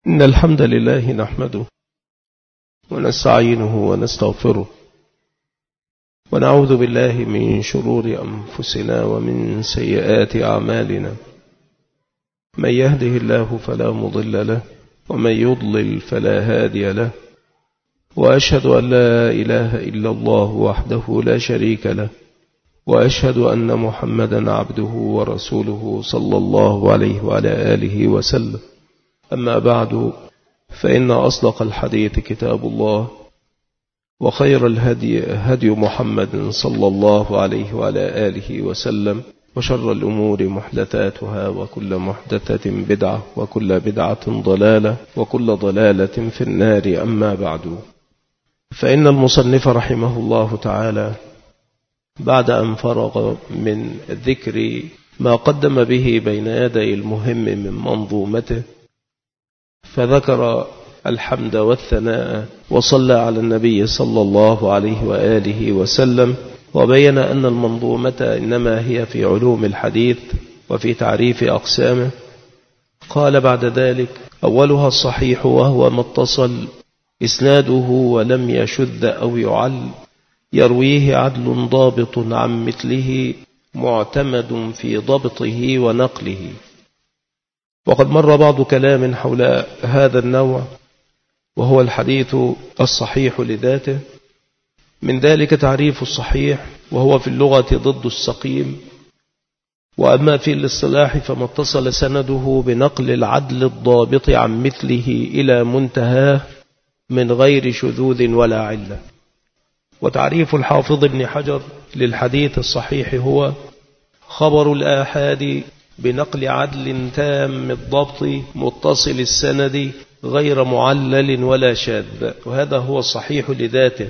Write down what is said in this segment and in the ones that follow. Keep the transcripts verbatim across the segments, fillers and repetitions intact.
إن الحمد لله نحمده ونستعينه ونستغفره ونعوذ بالله من شرور أنفسنا ومن سيئات أعمالنا. من يهده الله فلا مضل له ومن يضلل فلا هادي له، وأشهد أن لا إله إلا الله وحده لا شريك له، وأشهد أن محمدا عبده ورسوله صلى الله عليه وعلى آله وسلم. أما بعد، فإن أصدق الحديث كتاب الله، وخير الهدي هدي محمد صلى الله عليه وعلى آله وسلم، وشر الأمور محدثاتها، وكل محدثة بدعة، وكل بدعة ضلالة، وكل ضلالة في النار. أما بعد، فإن المصنف رحمه الله تعالى بعد أن فرغ من ذكر ما قدم به بين يدي المهم من منظومته، فذكر الحمد والثناء وصلى على النبي صلى الله عليه وآله وسلم، وبين أن المنظومة إنما هي في علوم الحديث وفي تعريف أقسامه. قال بعد ذلك: أولها الصحيح، وهو ما اتصل إسناده ولم يشذ أو يعل، يرويه عدل ضابط عن مثله، معتمد في ضبطه ونقله. وقد مر بعض كلام حول هذا النوع، وهو الحديث الصحيح لذاته. من ذلك تعريف الصحيح، وهو في اللغة ضد السقيم. وأما في الاصطلاح فما اتصل سنده بنقل العدل الضابط عن مثله إلى منتهاه من غير شذوذ ولا علة. وتعريف الحافظ ابن حجر للحديث الصحيح هو خبر الآحاد بنقل عدل تام الضبط متصل السند غير معلل ولا شاذ، وهذا هو الصحيح لذاته.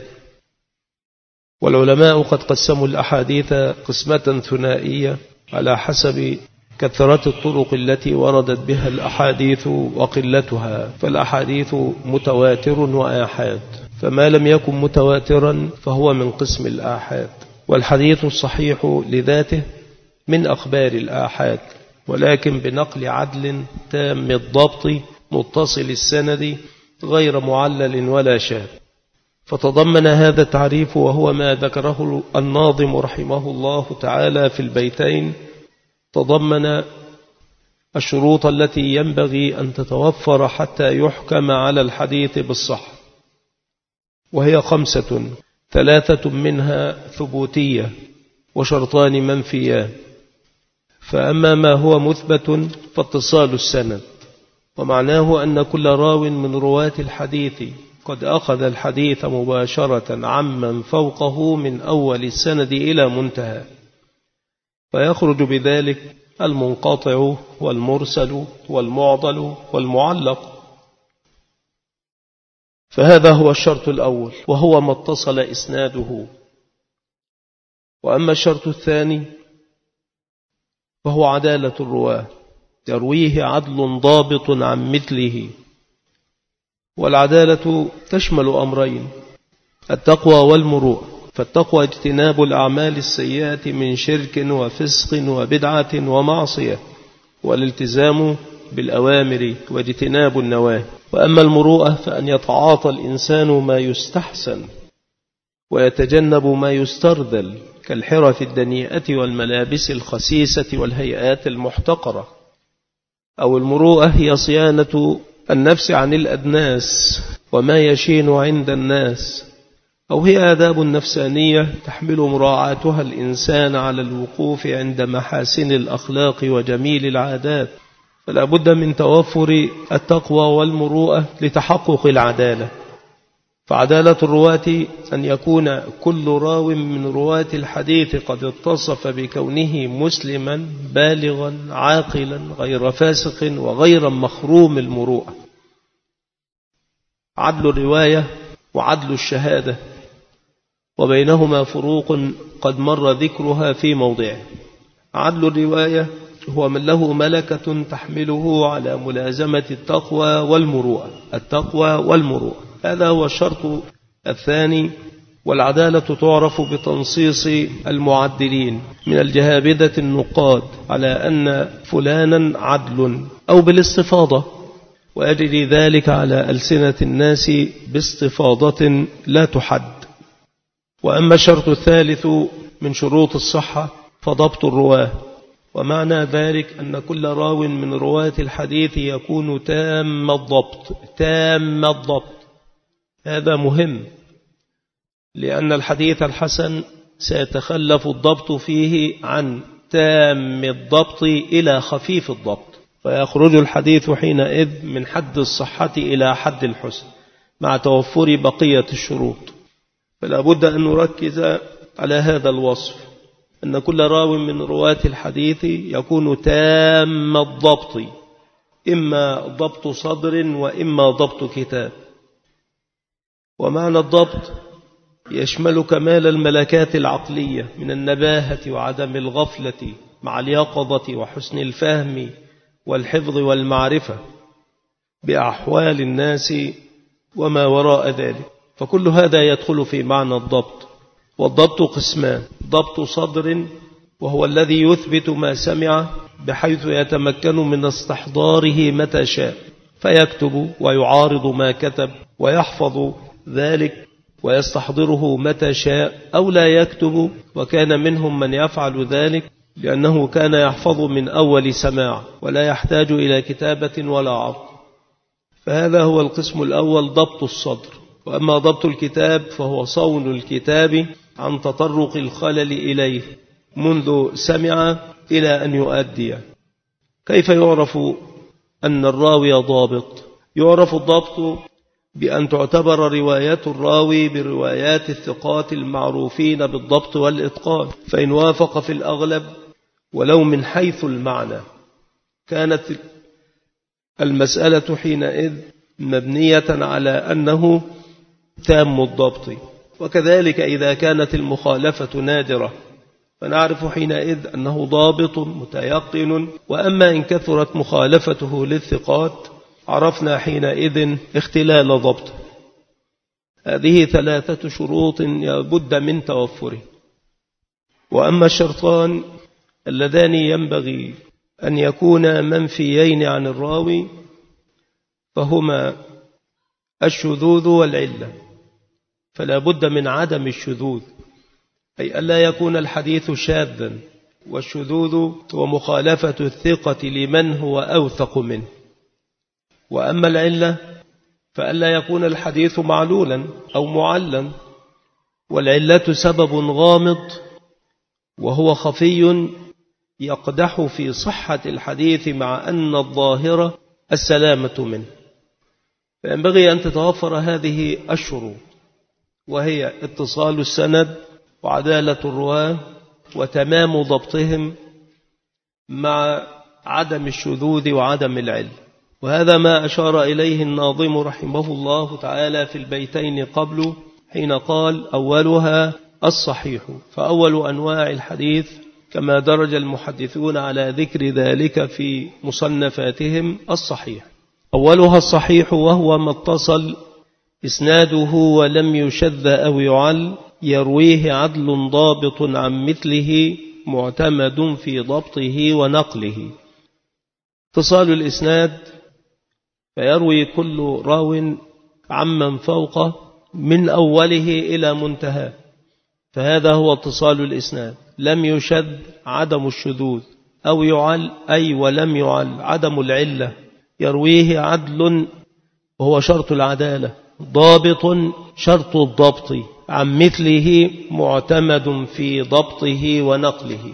والعلماء قد قسموا الأحاديث قسمة ثنائية على حسب كثرة الطرق التي وردت بها الأحاديث وقلتها. فالأحاديث متواتر وآحاد، فما لم يكن متواترا فهو من قسم الآحاد. والحديث الصحيح لذاته من أخبار الآحاد، ولكن بنقل عدل تام الضبط متصل السند غير معلل ولا شاذ. فتضمن هذا التعريف، وهو ما ذكره الناظم رحمه الله تعالى في البيتين، تضمن الشروط التي ينبغي أن تتوفر حتى يحكم على الحديث بالصحة، وهي خمسة: ثلاثة منها ثبوتية وشرطان منفيان. فأما ما هو مثبت فاتصال السند، ومعناه أن كل راو من رواة الحديث قد أخذ الحديث مباشرة عمن فوقه من أول السند إلى منتهى، فيخرج بذلك المنقطع والمرسل والمعضل والمعلق. فهذا هو الشرط الأول، وهو ما اتصل إسناده. وأما الشرط الثاني فهو عدالة الرواة، يرويه عدل ضابط عن مثله. والعدالة تشمل أمرين: التقوى والمروءة. فالتقوى اجتناب الأعمال السيئة من شرك وفسق وبدعة ومعصية، والالتزام بالأوامر واجتناب النواهي. وأما المروءة فأن يتعاطى الإنسان ما يستحسن ويتجنب ما يسترذل، كالحرف الدنيئة والملابس الخسيسة والهيئات المحتقرة. أو المروءة هي صيانة النفس عن الأدناس وما يشين عند الناس، أو هي آداب نفسانية تحمل مراعاتها الإنسان على الوقوف عند محاسن الأخلاق وجميل العادات. فلا بد من توفر التقوى والمروءة لتحقق العدالة. فعدالة الرواة أن يكون كل راو من رواة الحديث قد اتصف بكونه مسلما بالغا عاقلا غير فاسق وغير مخروم المروءة. عدل الرواية وعدل الشهادة، وبينهما فروق قد مر ذكرها في موضعه. عدل الرواية هو من له ملكة تحمله على ملازمة التقوى والمروءة. التقوى والمروءة هذا هو الشرط الثاني. والعدالة تعرف بتنصيص المعدلين من الجهابذة النقاد على أن فلانا عدل، أو بالاستفاضة ويجري ذلك على ألسنة الناس باستفاضة لا تحد. وأما الشرط الثالث من شروط الصحة فضبط الرواه، ومعنى ذلك أن كل راو من رواة الحديث يكون تام الضبط. تام الضبط هذا مهم، لأن الحديث الحسن سيتخلف الضبط فيه عن تام الضبط إلى خفيف الضبط، فيخرج الحديث حينئذ من حد الصحة إلى حد الحسن مع توفر بقية الشروط. فلا بد أن نركز على هذا الوصف، أن كل راو من رواة الحديث يكون تام الضبط، إما ضبط صدر وإما ضبط كتاب. ومعنى الضبط يشمل كمال الملكات العقلية من النباهة وعدم الغفلة مع اليقظة وحسن الفهم والحفظ والمعرفة بأحوال الناس وما وراء ذلك، فكل هذا يدخل في معنى الضبط. والضبط قسمان: ضبط صدر وهو الذي يثبت ما سمع بحيث يتمكن من استحضاره متى شاء، فيكتب ويعارض ما كتب ويحفظ ذلك ويستحضره متى شاء، أو لا يكتب، وكان منهم من يفعل ذلك لأنه كان يحفظ من أول سماع ولا يحتاج إلى كتابة ولا عرض. فهذا هو القسم الأول، ضبط الصدر. وأما ضبط الكتاب فهو صون الكتاب عن تطرق الخلل إليه منذ سمع إلى أن يؤدي. كيف يعرف أن الراوي ضابط؟ يعرف الضبط بأن تعتبر رواية الراوي بروايات الثقات المعروفين بالضبط والإتقان، فإن وافق في الأغلب ولو من حيث المعنى كانت المسألة حينئذ مبنية على أنه تام الضبط. وكذلك إذا كانت المخالفة نادرة فنعرف حينئذ أنه ضابط متيقن. وأما إن كثرت مخالفته للثقات عرفنا حينئذ اختلال ضبطه. هذه ثلاثة شروط يبد من توفره. وأما الشرطان اللذان ينبغي أن يكونا منفيين عن الراوي فهما الشذوذ والعلة. فلا بد من عدم الشذوذ، أي ألا يكون الحديث شاذا، والشذوذ هو مخالفة الثقة لمن هو أوثق منه. وأما العلة فألا يكون الحديث معلولا أو معلا، والعلة سبب غامض وهو خفي يقدح في صحة الحديث مع أن الظاهرة السلامة منه. فينبغي أن تتوفر هذه الشروط، وهي اتصال السند وعدالة الرواة وتمام ضبطهم مع عدم الشذوذ وعدم العلة. وهذا ما أشار إليه الناظم رحمه الله تعالى في البيتين قبل حين قال: أولها الصحيح. فأول أنواع الحديث كما درج المحدثون على ذكر ذلك في مصنفاتهم الصحيح. أولها الصحيح وهو ما اتصل إسناده ولم يشذ أو يعل، يرويه عدل ضابط عن مثله معتمد في ضبطه ونقله. اتصال الإسناد فيروي كل راو عمن فوقه من أوله إلى منتهى، فهذا هو اتصال الإسناد. لم يشذ عدم الشذوذ، أو يعل أي ولم يعل عدم العلة، يرويه عدل وهو شرط العدالة، ضابط شرط الضبط، عن مثله معتمد في ضبطه ونقله.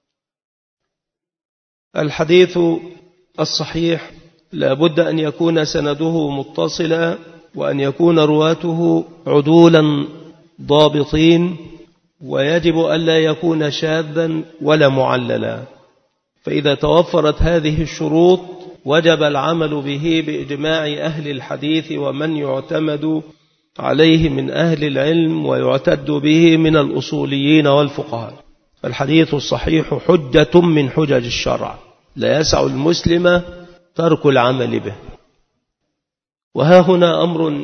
الحديث الصحيح لا بد أن يكون سنده متصلا، وأن يكون رواته عدولا ضابطين، ويجب ألا يكون شاذا ولا معللا. فإذا توفرت هذه الشروط وجب العمل به بإجماع أهل الحديث ومن يعتمد عليه من أهل العلم ويعتد به من الأصوليين والفقهاء. الحديث الصحيح حجة من حجج الشرع، لا يسع المسلم ترك العمل به. وها هنا أمر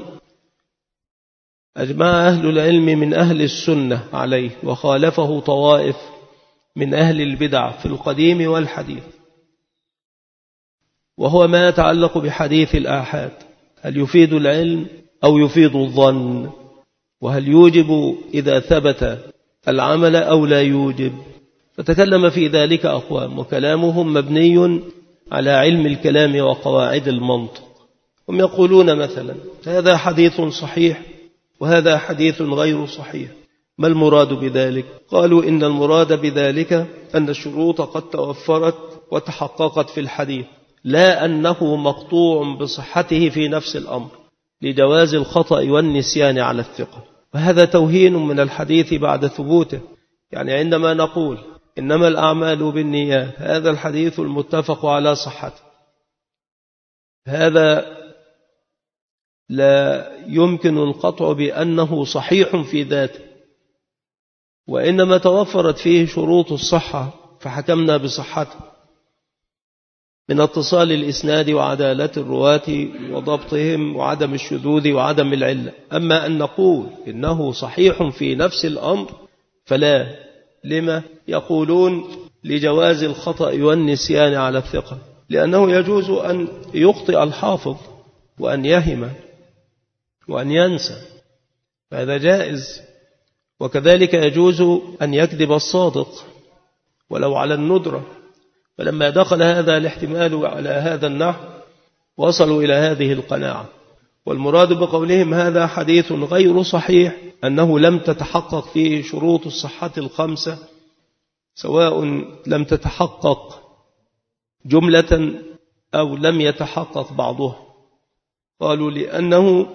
أجمع أهل العلم من أهل السنة عليه، وخالفه طوائف من أهل البدع في القديم والحديث. وهو ما يتعلق بحديث الآحاد، هل يفيد العلم أو يفيد الظن، وهل يوجب إذا ثبت العمل أو لا يوجب. فتكلم في ذلك أقوام، وكلامهم مبني على علم الكلام وقواعد المنطق. هم يقولون مثلا هذا حديث صحيح وهذا حديث غير صحيح، ما المراد بذلك؟ قالوا إن المراد بذلك أن الشروط قد توفرت وتحققت في الحديث، لا أنه مقطوع بصحته في نفس الأمر لجواز الخطأ والنسيان على الثقة. وهذا توهين من الحديث بعد ثبوته. يعني عندما نقول إنما الأعمال بالنيات، هذا الحديث المتفق على صحته، هذا لا يمكن القطع بأنه صحيح في ذاته، وإنما توفرت فيه شروط الصحة فحكمنا بصحته من اتصال الإسناد وعدالة الرواة وضبطهم وعدم الشذوذ وعدم العلة. أما أن نقول إنه صحيح في نفس الأمر فلا. لما؟ يقولون لجواز الخطأ والنسيان على الثقة، لأنه يجوز أن يخطئ الحافظ وأن يهم وأن ينسى، فهذا جائز. وكذلك يجوز أن يكذب الصادق ولو على الندرة. فلما دخل هذا الاحتمال على هذا النحو وصلوا إلى هذه القناعة. والمراد بقولهم هذا حديث غير صحيح أنه لم تتحقق فيه شروط الصحة الخمسة، سواء لم تتحقق جملة أو لم يتحقق بعضها. قالوا لأنه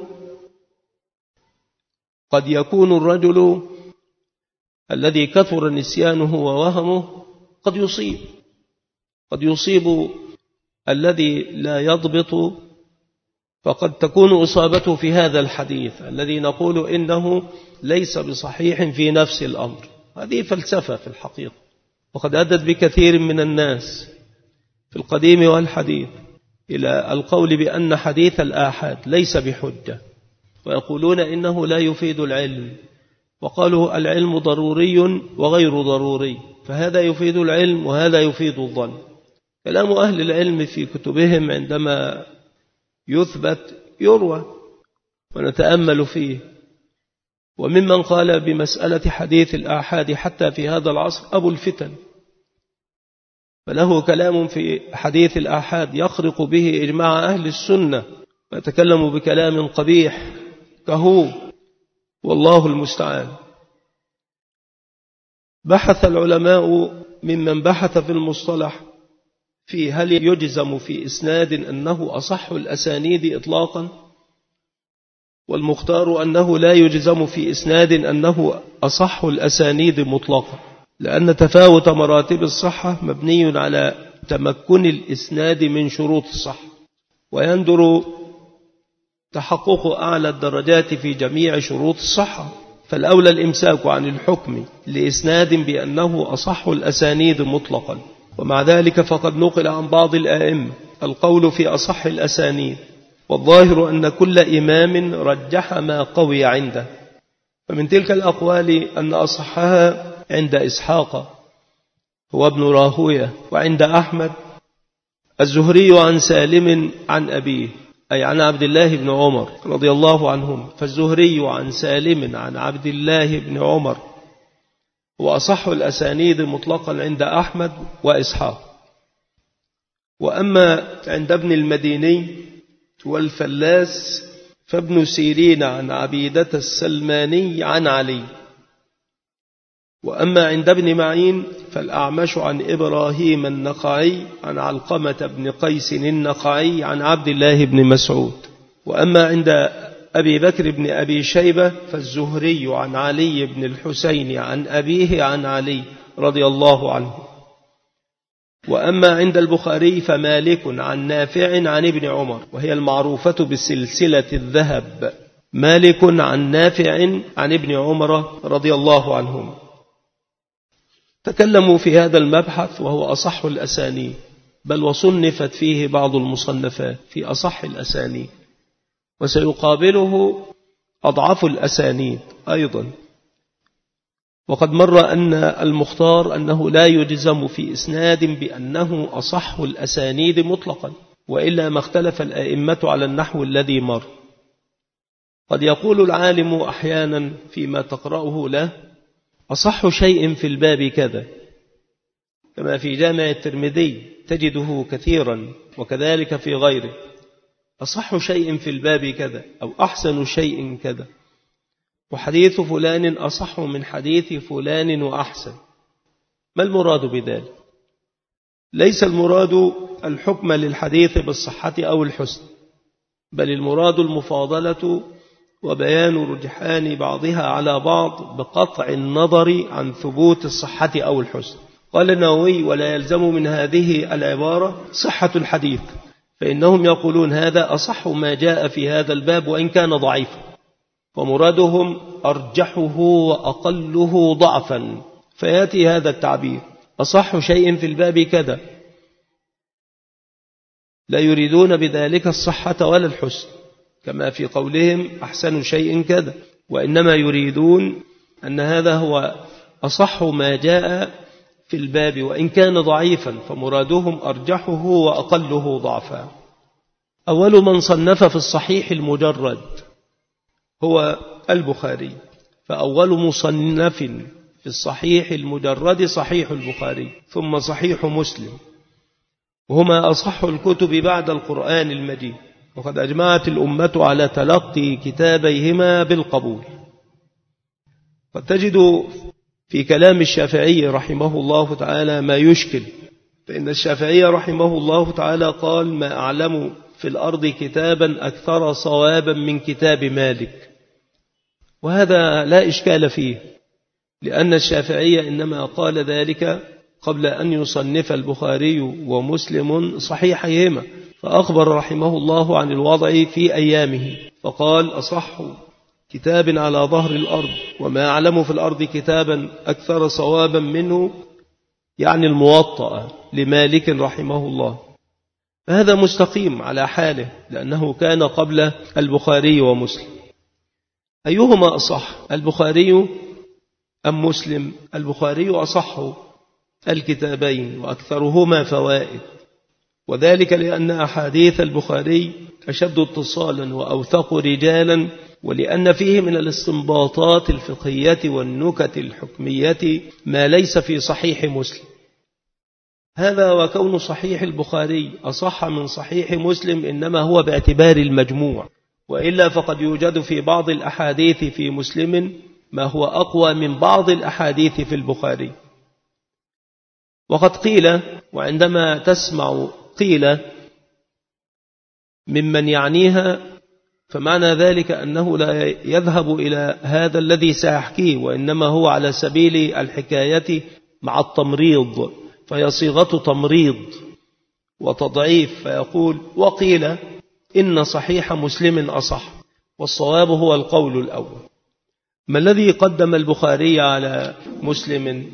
قد يكون الرجل الذي كثر نسيانه ووهمه قد يصيب قد يصيب الذي لا يضبط، فقد تكون إصابته في هذا الحديث الذي نقول إنه ليس بصحيح في نفس الأمر. هذه فلسفة في الحقيقة، وقد أدت بكثير من الناس في القديم والحديث إلى القول بأن حديث الآحاد ليس بحجة، ويقولون إنه لا يفيد العلم، وقالوا العلم ضروري وغير ضروري، فهذا يفيد العلم وهذا يفيد الظن. كلام أهل العلم في كتبهم عندما يثبت يروى ونتأمل فيه. وممن قال بمسألة حديث الآحاد حتى في هذا العصر أبو الفتن، فله كلام في حديث الآحاد يخرق به إجماع أهل السنة، ويتكلم بكلام قبيح كهو، والله المستعان. بحث العلماء ممن بحث في المصطلح في هل يجزم في إسناد أنه أصح الأسانيد إطلاقا، والمختار أنه لا يجزم في إسناد أنه أصح الأسانيد مطلقا، لأن تفاوت مراتب الصحة مبني على تمكن الإسناد من شروط الصحة، ويندر تحقق أعلى الدرجات في جميع شروط الصحة. فالأولى الإمساك عن الحكم لإسناد بأنه أصح الأسانيد مطلقا. ومع ذلك فقد نقل عن بعض الآئمة القول في أصح الأسانيد، والظاهر أن كل إمام رجح ما قوي عنده. فمن تلك الأقوال أن أصحها عند إسحاق هو ابن راهوية، وعند أحمد الزهري عن سالم عن أبيه، أي عن عبد الله بن عمر رضي الله عنهم. فالزهري عن سالم عن عبد الله بن عمر وأصح الأسانيد مطلقا عند أحمد وإسحاق. وأما عند ابن المديني والفلاس فابن سيرين عن عبيدة السلماني عن علي. وأما عند ابن معين فالأعمش عن إبراهيم النخعي عن علقمة بن قيس النخعي عن عبد الله بن مسعود. وأما عند أبي بكر بن أبي شيبة فالزهري عن علي بن الحسين عن أبيه عن علي رضي الله عنه. وأما عند البخاري فمالك عن نافع عن ابن عمر، وهي المعروفة بسلسلة الذهب، مالك عن نافع عن ابن عمر رضي الله عنهم. تكلموا في هذا المبحث وهو أصح الأسانيد، بل وصنفت فيه بعض المصنفات في أصح الأسانيد، وسيقابله أضعف الأسانيد أيضا. وقد مر أن المختار أنه لا يجزم في إسناد بأنه أصح الأسانيد مطلقا، وإلا ما اختلف الأئمة على النحو الذي مر. قد يقول العالم أحيانا فيما تقرأه له أصح شيء في الباب كذا، كما في جامع الترمذي تجده كثيرا، وكذلك في غيره، أصح شيء في الباب كذا أو أحسن شيء كذا، وحديث فلان أصح من حديث فلان وأحسن. ما المراد بذلك؟ ليس المراد الحكم للحديث بالصحة أو الحسن، بل المراد المفاضلة وبيان رجحان بعضها على بعض بقطع النظر عن ثبوت الصحة أو الحسن. قال النووي: ولا يلزم من هذه العبارة صحة الحديث، فإنهم يقولون هذا أصح ما جاء في هذا الباب وإن كان ضعيفا، ومرادهم أرجحه وأقله ضعفا، فيأتي هذا التعبير أصح شيء في الباب كذا، لا يريدون بذلك الصحة ولا الحسن، كما في قولهم أحسن شيء كذا، وإنما يريدون أن هذا هو أصح ما جاء في الباب وإن كان ضعيفا، فمرادهم أرجحه وأقله ضعفا. أول من صنف في الصحيح المجرد هو البخاري، فأول مصنف في الصحيح المجرد صحيح البخاري، ثم صحيح مسلم، وهما أصح الكتب بعد القرآن المجيد، وقد أجمعت الأمة على تلقي كتابيهما بالقبول. قد تجد في كلام الشافعي رحمه الله تعالى ما يشكل، فإن الشافعي رحمه الله تعالى قال: ما أعلم في الأرض كتابا أكثر صوابا من كتاب مالك. وهذا لا إشكال فيه، لأن الشافعي إنما قال ذلك قبل أن يصنف البخاري ومسلم صحيحيهما، فأخبر رحمه الله عن الوضع في أيامه، فقال: أصح كتاب على ظهر الأرض وما أعلم في الأرض كتابا أكثر صوابا منه، يعني الموطأ لمالك رحمه الله. فهذا مستقيم على حاله، لأنه كان قبل البخاري ومسلم. أيهما أصح، البخاري أم مسلم؟ البخاري أصح الكتابين وأكثرهما فوائد، وذلك لأن أحاديث البخاري أشد اتصالا وأوثق رجالا، ولأن فيه من الاستنباطات الفقهية والنكت الحكمية ما ليس في صحيح مسلم. هذا وكون صحيح البخاري أصح من صحيح مسلم إنما هو باعتبار المجموع، وإلا فقد يوجد في بعض الأحاديث في مسلم ما هو أقوى من بعض الأحاديث في البخاري. وقد قيل، وعندما تسمع قيل ممن يعنيها، فمعنى ذلك أنه لا يذهب إلى هذا الذي سأحكيه، وإنما هو على سبيل الحكاية مع التمريض، فهي صيغة تمريض وتضعيف، فيقول: وقيل إن صحيح مسلم أصح، والصواب هو القول الأول. ما الذي قدم البخاري على مسلم؟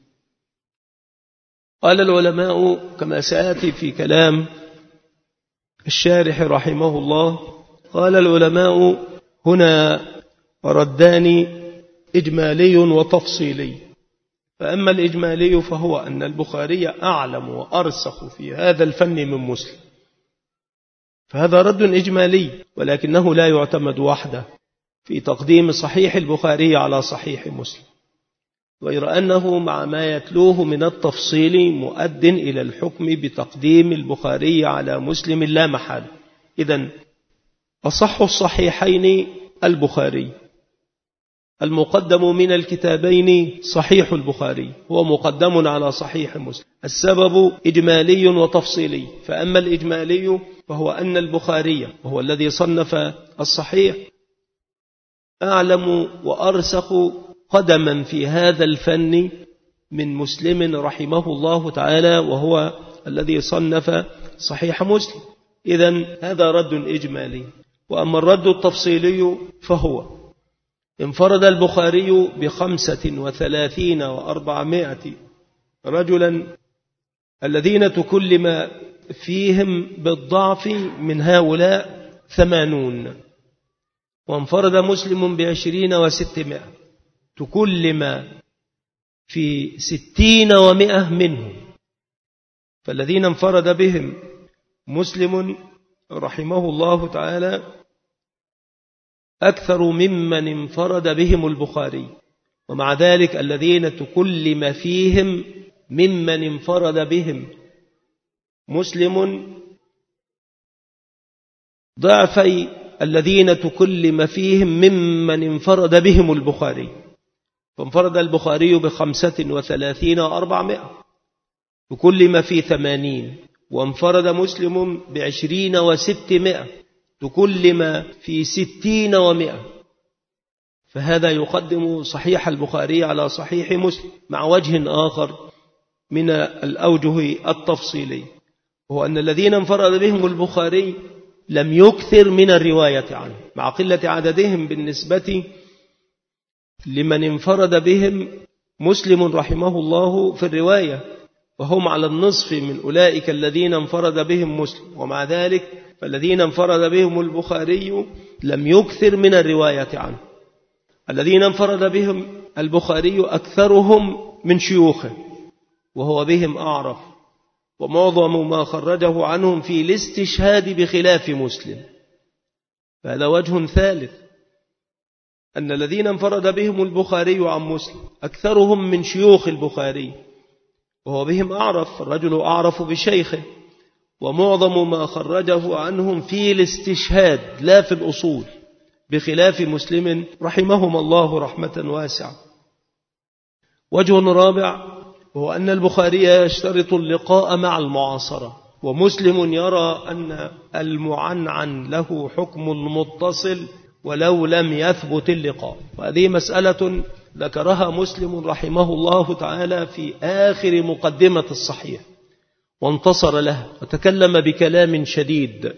قال العلماء كما سيأتي في كلام الشارح رحمه الله، قال العلماء هنا ردان إجمالي وتفصيلي. فأما الإجمالي فهو أن البخاري أعلم وأرسخ في هذا الفن من مسلم، فهذا رد إجمالي، ولكنه لا يعتمد وحده في تقديم صحيح البخاري على صحيح مسلم، غير أنه مع ما يتلوه من التفصيل مؤد إلى الحكم بتقديم البخاري على مسلم لا محال. إذن أصح الصحيحين البخاري، المقدم من الكتابين صحيح البخاري هو مقدم على صحيح مسلم. السبب إجمالي وتفصيلي، فأما الإجمالي فهو أن البخاري وهو الذي صنف الصحيح أعلم وأرسخ قدما في هذا الفن من مسلم رحمه الله تعالى، وهو الذي صنف صحيح مسلم. إذن هذا رد إجمالي. وأما الرد التفصيلي فهو: انفرد البخاري بخمسة وثلاثين وأربعمائة رجلا الذين تكلم فيهم بالضعف من هؤلاء ثمانون، وانفرد مسلم بعشرين وستمائة تكلم في ستين ومائة منهم، فالذين انفرد بهم مسلم رحمه الله تعالى أكثر ممن انفرد بهم البخاري، ومع ذلك الذين تكلم فيهم ممن انفرد بهم مسلم ضعفي الذين تكلم فيهم ممن انفرد بهم البخاري. فانفرد البخاري بخمسة وثلاثين وأربعمائة، تكلم في ثمانين، وانفرد مسلم بعشرين وستمائة، تكلم في ستين ومائة. فهذا يقدم صحيح البخاري على صحيح مسلم، مع وجه آخر من الأوجه التفصيلي، وهو أن الذين انفرد بهم البخاري لم يكثر من الرواية عنه، مع قلة عددهم بالنسبة لمن انفرد بهم مسلم رحمه الله في الرواية، وهم على النصف من أولئك الذين انفرد بهم مسلم. ومع ذلك فالذين انفرد بهم البخاري لم يكثر من الرواية عنه. الذين انفرد بهم البخاري أكثرهم من شيوخه، وهو بهم أعرف، ومعظم ما خرجه عنهم في الاستشهاد بخلاف مسلم. فهذا وجه ثالث، أن الذين انفرد بهم البخاري عن مسلم أكثرهم من شيوخ البخاري، وهو بهم أعرف، الرجل أعرف بشيخه، ومعظم ما خرجه عنهم في الاستشهاد لا في الأصول، بخلاف مسلم رحمهم الله رحمة واسعة. وجه رابع هو أن البخاري يشترط اللقاء مع المعاصرة، ومسلم يرى أن المعنعن له حكم المتصل ولو لم يثبت اللقاء. وهذه مسألة ذكرها مسلم رحمه الله تعالى في آخر مقدمة الصحيح، وانتصر له وتكلم بكلام شديد.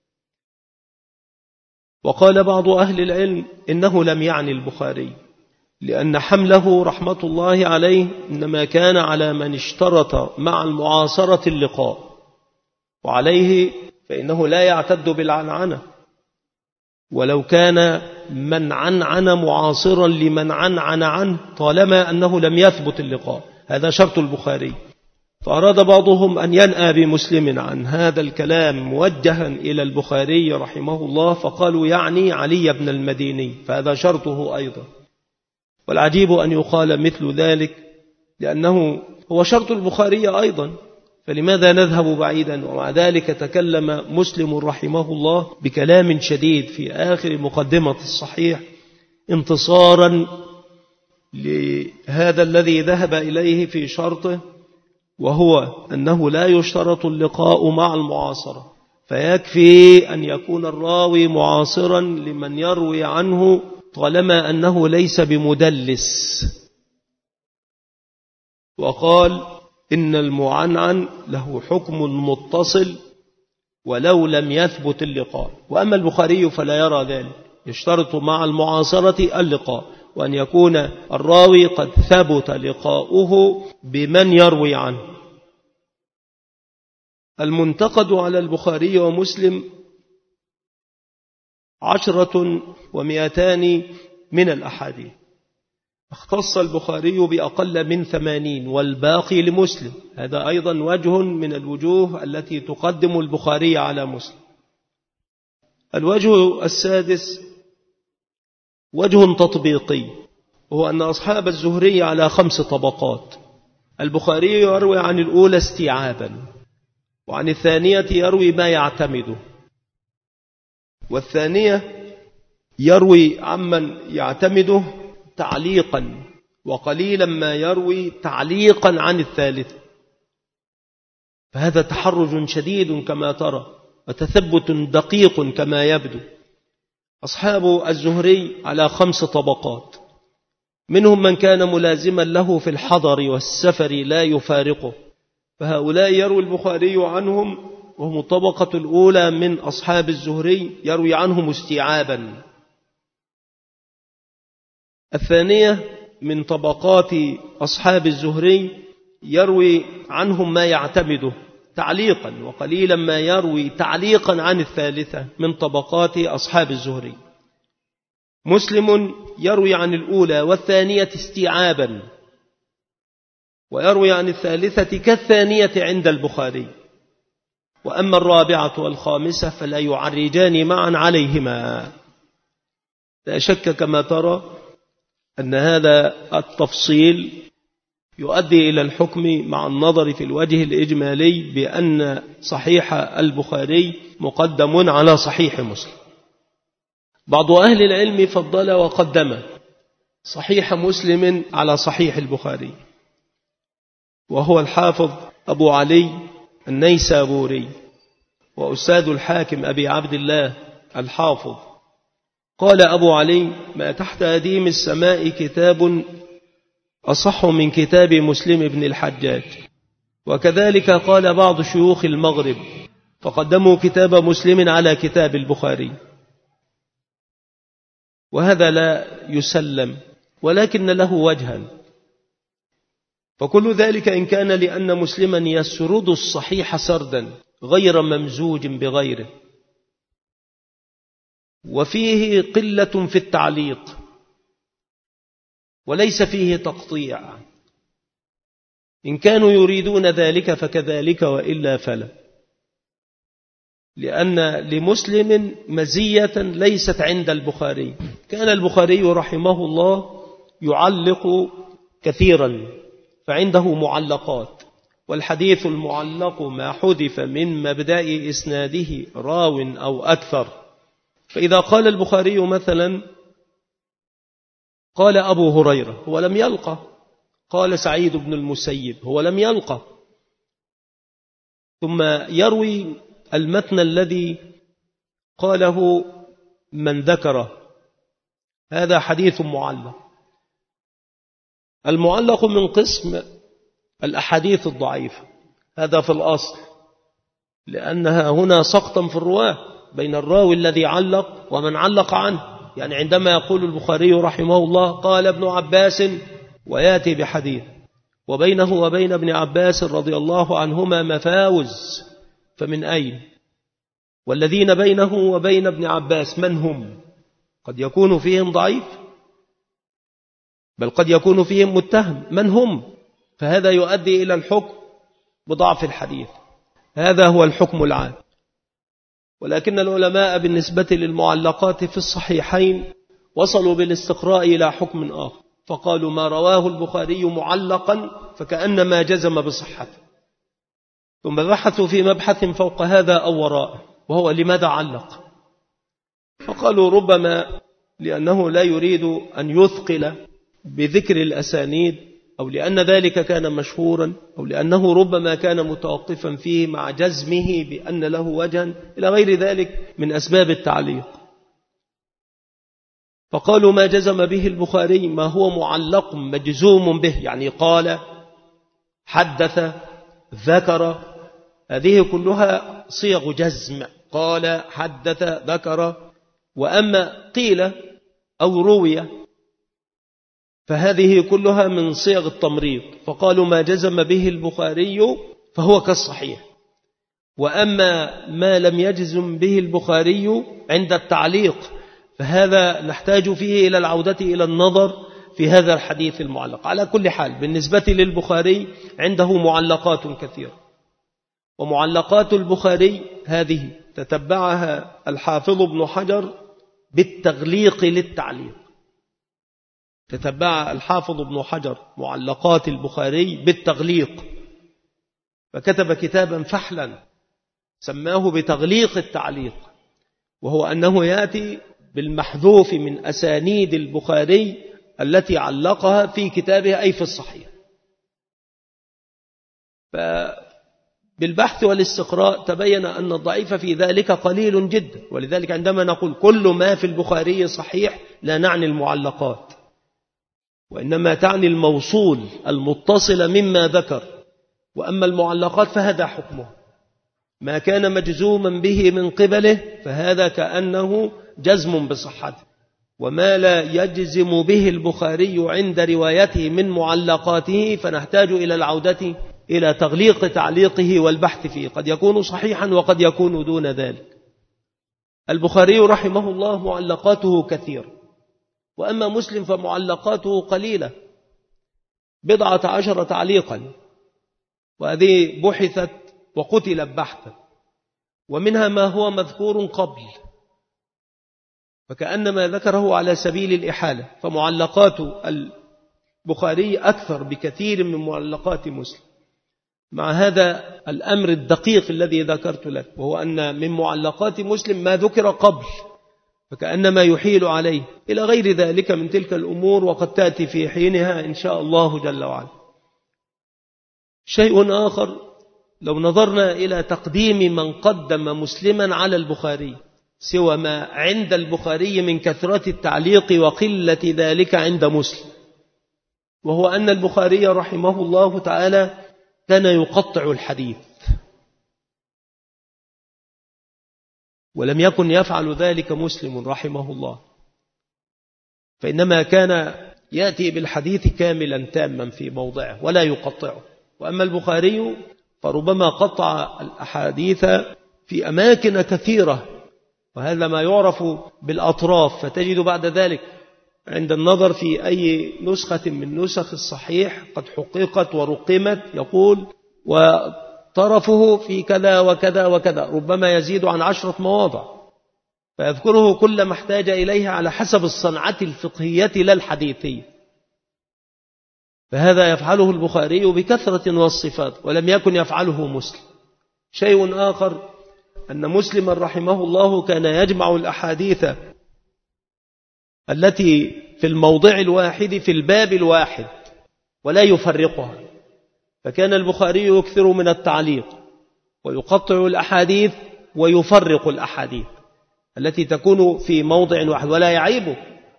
وقال بعض أهل العلم إنه لم يعني البخاري، لأن حمله رحمة الله عليه إنما كان على من اشترط مع المعاصرة اللقاء، وعليه فإنه لا يعتد بالعنعنة، ولو كان من عنعن معاصرا لمن عنعن عنه طالما أنه لم يثبت اللقاء. هذا شرط البخاري. فأراد بعضهم أن ينأى بمسلم عن هذا الكلام موجها إلى البخاري رحمه الله، فقالوا يعني علي بن المديني، فهذا شرطه أيضا. والعجيب أن يقال مثل ذلك، لأنه هو شرط البخاري أيضا، فلماذا نذهب بعيدا؟ ومع ذلك تكلم مسلم رحمه الله بكلام شديد في آخر مقدمة الصحيح انتصارا لهذا الذي ذهب إليه في شرطه، وهو أنه لا يشترط اللقاء مع المعاصرة، فيكفي أن يكون الراوي معاصرا لمن يروي عنه طالما أنه ليس بمدلس. وقال إن المعنعن له حكم متصل ولو لم يثبت اللقاء. وأما البخاري فلا يرى ذلك، يشترط مع المعاصرة اللقاء، وأن يكون الراوي قد ثبت لقاؤه بمن يروي عنه. المنتقد على البخاري ومسلم عشرة ومئتان من الأحاديث، اختص البخاري بأقل من ثمانين والباقي لمسلم. هذا أيضا وجه من الوجوه التي تقدم البخاري على مسلم. الوجه السادس وجه تطبيقي، هو أن أصحاب الزهري على خمس طبقات. البخاري يروي عن الأولى استيعابا، وعن الثانية يروي ما يعتمده، والثانية يروي عمن يعتمده تعليقا، وقليلا ما يروي تعليقا عن الثالث. فهذا تحرج شديد كما ترى، وتثبت دقيق كما يبدو. أصحاب الزهري على خمس طبقات، منهم من كان ملازما له في الحضر والسفر لا يفارقه، فهؤلاء يروي البخاري عنهم، وهم الطبقة الأولى من أصحاب الزهري، يروي عنهم استيعابا. الثانية من طبقات أصحاب الزهري يروي عنهم ما يعتمده تعليقا، وقليلا ما يروي تعليقا عن الثالثة من طبقات أصحاب الزهري. مسلم يروي عن الأولى والثانية استيعابا، ويروي عن الثالثة كالثانية عند البخاري. وأما الرابعة والخامسة فلا يعرجان معا عليهما. لا شك كما ترى أن هذا التفصيل يؤدي إلى الحكم مع النظر في الوجه الإجمالي بأن صحيح البخاري مقدم على صحيح مسلم. بعض أهل العلم فضل وقدم صحيح مسلم على صحيح البخاري، وهو الحافظ أبو علي النيسابوري وأستاذ الحاكم أبي عبد الله الحافظ. قال أبو علي: ما تحت أديم السماء كتاب أصح من كتاب مسلم بن الحجاج. وكذلك قال بعض شيوخ المغرب، فقدموا كتاب مسلم على كتاب البخاري، وهذا لا يسلم، ولكن له وجها. فكل ذلك إن كان لأن مسلما يسرد الصحيح سردا غير ممزوج بغيره، وفيه قلة في التعليق وليس فيه تقطيع. إن كانوا يريدون ذلك فكذلك، وإلا فلا، لأن لمسلم مزية ليست عند البخاري. كان البخاري رحمه الله يعلق كثيرا، فعنده معلقات، والحديث المعلق ما حذف من مبدأ إسناده راو أو أكثر. فإذا قال البخاري مثلا قال أبو هريرة، هو لم يلقى. قال سعيد بن المسيب، هو لم يلقى. ثم يروي المتن الذي قاله من ذكره، هذا حديث معلق. المعلق من قسم الأحاديث الضعيفة، هذا في الأصل، لأنها هنا سقطا في الرواة بين الراوي الذي علق ومن علق عنه. يعني عندما يقول البخاري رحمه الله قال ابن عباس وياتي بحديث، وبينه وبين ابن عباس رضي الله عنهما مفاوز، فمن أين؟ والذين بينه وبين ابن عباس من هم؟ قد يكون فيهم ضعيف، بل قد يكون فيهم متهم، من هم؟ فهذا يؤدي إلى الحكم بضعف الحديث. هذا هو الحكم العام. ولكن العلماء بالنسبة للمعلقات في الصحيحين وصلوا بالاستقراء إلى حكم آخر، فقالوا ما رواه البخاري معلقا فكأنما جزم بصحته. ثم بحثوا في مبحث فوق هذا أو وراء، وهو لماذا علق؟ فقالوا ربما لأنه لا يريد أن يثقل بذكر الأسانيد، أو لأن ذلك كان مشهورا، أو لأنه ربما كان متوقفا فيه مع جزمه بأن له وجها، إلى غير ذلك من أسباب التعليق. فقالوا ما جزم به البخاري ما هو معلق مجزوم به، يعني قال، حدث، ذكر، هذه كلها صيغ جزم، قال، حدث، ذكر. وأما قيل أو روي فهذه كلها من صيغ التمريض، فقالوا ما جزم به البخاري فهو كالصحيح. وأما ما لم يجزم به البخاري عند التعليق فهذا نحتاج فيه إلى العودة إلى النظر في هذا الحديث المعلق. على كل حال بالنسبة للبخاري عنده معلقات كثيرة، ومعلقات البخاري هذه تتبعها الحافظ ابن حجر بالتغليق للتعليق. تتبع الحافظ ابن حجر معلقات البخاري بالتغليق، فكتب كتابا فحلا سماه بتغليق التعليق، وهو أنه يأتي بالمحذوف من أسانيد البخاري التي علقها في كتابه أي في الصحيح. فبالبحث والاستقراء تبين أن الضعيف في ذلك قليل جدا، ولذلك عندما نقول كل ما في البخاري صحيح لا نعني المعلقات، وإنما تعني الموصول المتصل مما ذكر. وأما المعلقات فهذا حكمه، ما كان مجزوما به من قبله فهذا كأنه جزم بصحته، وما لا يجزم به البخاري عند روايته من معلقاته فنحتاج إلى العودة إلى تغليق تعليقه والبحث فيه، قد يكون صحيحا وقد يكون دون ذلك. البخاري رحمه الله معلقاته كثيرة، وأما مسلم فمعلقاته قليلة، بضعة عشر تعليقا، وهذه بحثت وقتلت بحثا ومنها ما هو مذكور قبل، فكأنما ذكره على سبيل الإحالة، فمعلقات البخاري أكثر بكثير من معلقات مسلم، مع هذا الأمر الدقيق الذي ذكرت لك، وهو أن من معلقات مسلم ما ذكر قبل، فكأنما يحيل عليه، إلى غير ذلك من تلك الأمور، وقد تأتي في حينها إن شاء الله جل وعلا. شيء آخر، لو نظرنا إلى تقديم من قدم مسلما على البخاري سوى ما عند البخاري من كثرة التعليق وقلة ذلك عند مسلم، وهو أن البخاري رحمه الله تعالى كان يقطع الحديث، ولم يكن يفعل ذلك مسلم رحمه الله، فإنما كان يأتي بالحديث كاملا تاما في موضعه ولا يقطعه. وأما البخاري فربما قطع الأحاديث في أماكن كثيرة، وهذا ما يعرف بالأطراف، فتجد بعد ذلك عند النظر في أي نسخة من نسخ الصحيح قد حققت ورقمت يقول وطرفه في كذا وكذا وكذا، ربما يزيد عن عشرة مواضع، فيذكره كل ما احتاج إليها على حسب الصنعة الفقهية لا الحديثية. فهذا يفعله البخاري بكثرة والصفات، ولم يكن يفعله مسلم. شيء آخر، أن مسلم رحمه الله كان يجمع الأحاديث التي في الموضع الواحد في الباب الواحد ولا يفرقها، فكان البخاري يكثر من التعليق ويقطع الأحاديث ويفرق الأحاديث التي تكون في موضع واحد ولا يعيبه،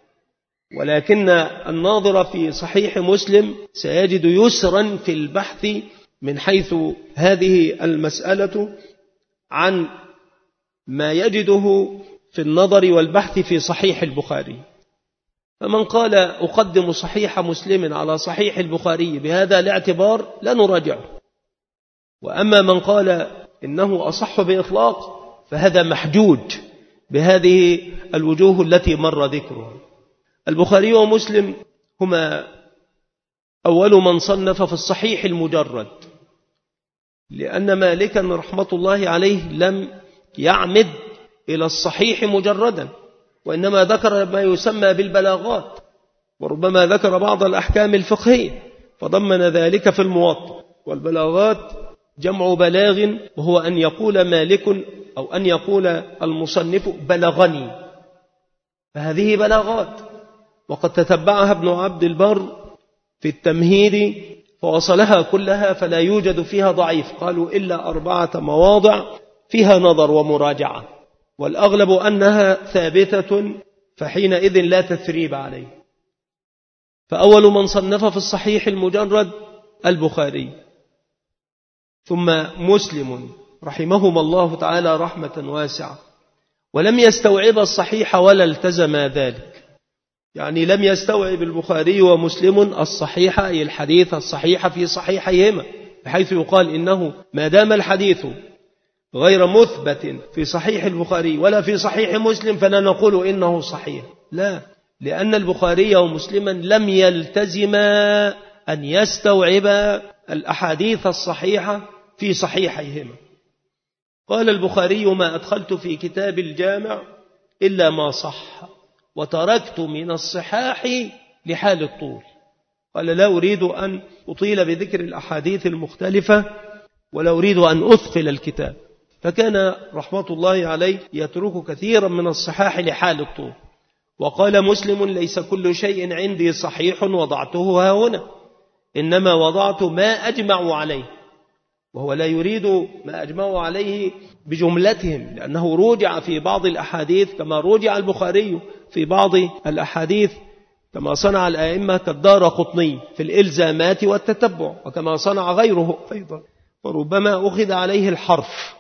ولكن الناظر في صحيح مسلم سيجد يسرا في البحث من حيث هذه المسألة عن ما يجده في النظر والبحث في صحيح البخاري. فمن قال أقدم صحيح مسلم على صحيح البخاري بهذا الاعتبار لا نراجعه، وأما من قال إنه أصح بإطلاق فهذا محجوج بهذه الوجوه التي مر ذكرها. البخاري ومسلم هما أول من صنف في الصحيح المجرد، لأن مالكا رحمة الله عليه لم يعمد إلى الصحيح مجردا، وإنما ذكر ما يسمى بالبلاغات، وربما ذكر بعض الأحكام الفقهية فضمن ذلك في الموطأ. والبلاغات جمع بلاغ، وهو أن يقول مالك أو أن يقول المصنف بلغني، فهذه بلاغات. وقد تتبعها ابن عبد البر في التمهيد فوصلها كلها، فلا يوجد فيها ضعيف، قالوا إلا أربعة مواضع فيها نظر ومراجعة، والأغلب أنها ثابتة، فحينئذ لا تثريب عليه. فأول من صنف في الصحيح المجرد البخاري، ثم مسلم رحمهما الله تعالى رحمة واسعة، ولم يستوعب الصحيح ولا التزم ذلك، يعني لم يستوعب البخاري ومسلم الصحيح أي الحديث الصحيح في صحيحيهما، بحيث يقال إنه ما دام الحديث غير مثبت في صحيح البخاري ولا في صحيح مسلم فلا نقول إنه صحيح، لا، لأن البخاري ومسلما لم يلتزما أن يستوعبا الأحاديث الصحيحة في صحيحيهما. قال البخاري ما أدخلت في كتاب الجامع إلا ما صح، وتركت من الصحاح لحال الطول. قال لا أريد أن أطيل بذكر الأحاديث المختلفة ولا أريد أن أثقل الكتاب، فكان رحمة الله عليه يترك كثيرا من الصحاح لحال الطول. وقال مسلم ليس كل شيء عندي صحيح وضعته ها هنا، إنما وضعت ما أجمع عليه، وهو لا يريد ما أجمع عليه بجملتهم، لأنه روجع في بعض الأحاديث كما روجع البخاري في بعض الأحاديث، كما صنع الآئمة كالدارقطني في الإلزامات والتتبع، وكما صنع غيره أيضا، فربما أخذ عليه الحرف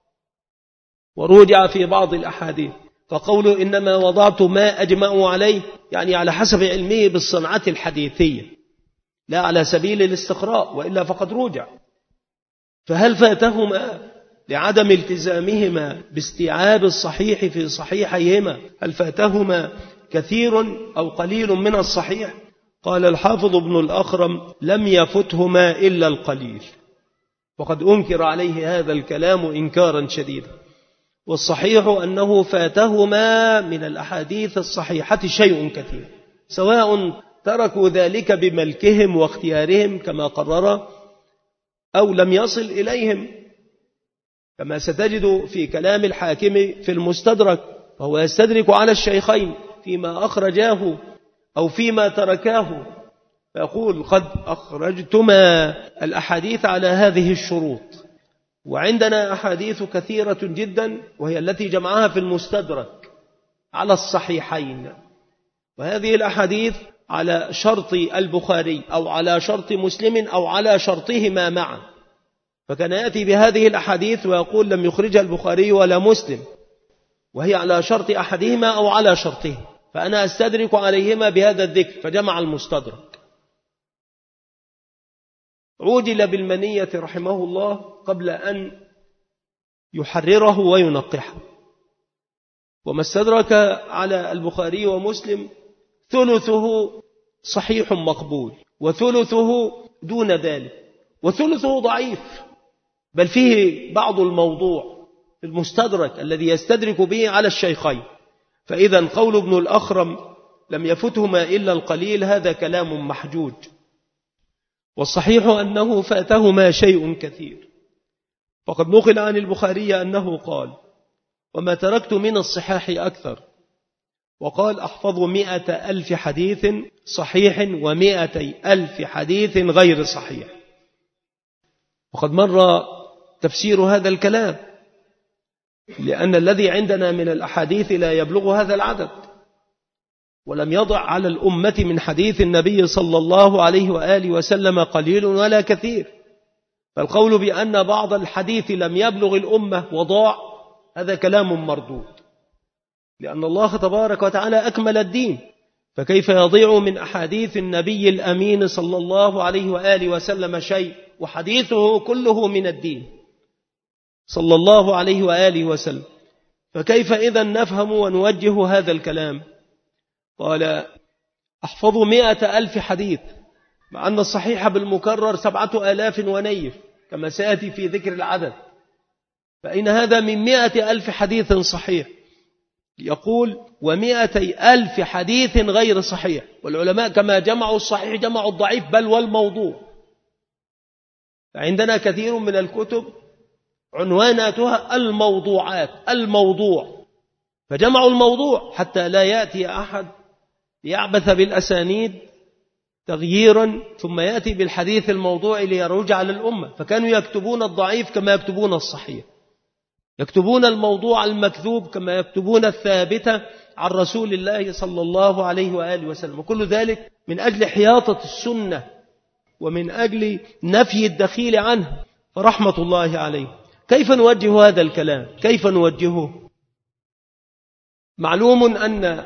وروجع في بعض الأحاديث. فقوله إنما وضعت ما أجمع عليه يعني على حسب علمه بالصنعة الحديثية لا على سبيل الاستقراء، وإلا فقد روجع. فهل فاتهما لعدم التزامهما باستيعاب الصحيح في صحيحيهما؟ هل فاتهما كثير أو قليل من الصحيح؟ قال الحافظ ابن الأخرم لم يفتهما إلا القليل، وقد أنكر عليه هذا الكلام إنكارا شديدا، والصحيح أنه فاتهما من الأحاديث الصحيحة شيء كثير، سواء تركوا ذلك بملكهم واختيارهم كما قرر أو لم يصل إليهم، كما ستجد في كلام الحاكم في المستدرك، فهو يستدرك على الشيخين فيما أخرجاه أو فيما تركاه، فيقول قد أخرجتما الأحاديث على هذه الشروط. وعندنا أحاديث كثيرة جدا وهي التي جمعها في المستدرك على الصحيحين، وهذه الأحاديث على شرط البخاري أو على شرط مسلم أو على شرطهما معا، فكان يأتي بهذه الأحاديث ويقول لم يخرجها البخاري ولا مسلم، وهي على شرط أحدهما أو على شرطه، فأنا أستدرك عليهما بهذا الذكر، فجمع المستدرك. عوجل بالمنية رحمه الله قبل أن يحرره وينقحه، وما استدرك على البخاري ومسلم ثلثه صحيح مقبول، وثلثه دون ذلك، وثلثه ضعيف، بل فيه بعض الموضوع المستدرك الذي يستدرك به على الشيخين. فإذا قول ابن الأخرم لم يفتهما إلا القليل هذا كلام محجوج، والصحيح أنه فاتهما شيء كثير. فقد نقل عن البخاري أنه قال وما تركت من الصحاح أكثر، وقال أحفظ مئة ألف حديث صحيح ومئتي ألف حديث غير صحيح. وقد مر تفسير هذا الكلام، لأن الذي عندنا من الأحاديث لا يبلغ هذا العدد، ولم يضع على الأمة من حديث النبي صلى الله عليه وآله وسلم قليل ولا كثير، فالقول بأن بعض الحديث لم يبلغ الأمة وضاع هذا كلام مردود، لأن الله تبارك وتعالى أكمل الدين، فكيف يضيع من أحاديث النبي الأمين صلى الله عليه وآله وسلم شيء وحديثه كله من الدين صلى الله عليه وآله وسلم؟ فكيف إذا نفهم ونوجه هذا الكلام؟ قال أحفظ مئة ألف حديث، مع أن الصحيح بالمكرر سبعة آلاف ونيف كما سيأتي في ذكر العدد، فإن هذا من مئة ألف حديث صحيح. يقول ومئتي ألف حديث غير صحيح، والعلماء كما جمعوا الصحيح جمعوا الضعيف بل والموضوع. فعندنا كثير من الكتب عنواناتها الموضوعات، الموضوع، فجمعوا الموضوع حتى لا يأتي أحد يعبث بالأسانيد تغييرا ثم يأتي بالحديث الموضوع ليروج على الأمة، فكانوا يكتبون الضعيف كما يكتبون الصحيح، يكتبون الموضوع المكذوب كما يكتبون الثابتة عن رسول الله صلى الله عليه وآله وسلم، وكل ذلك من أجل حياطة السنة ومن أجل نفي الدخيل عنه، فرحمة الله عليه. كيف نوجه هذا الكلام؟ كيف نوجهه؟ معلوم أن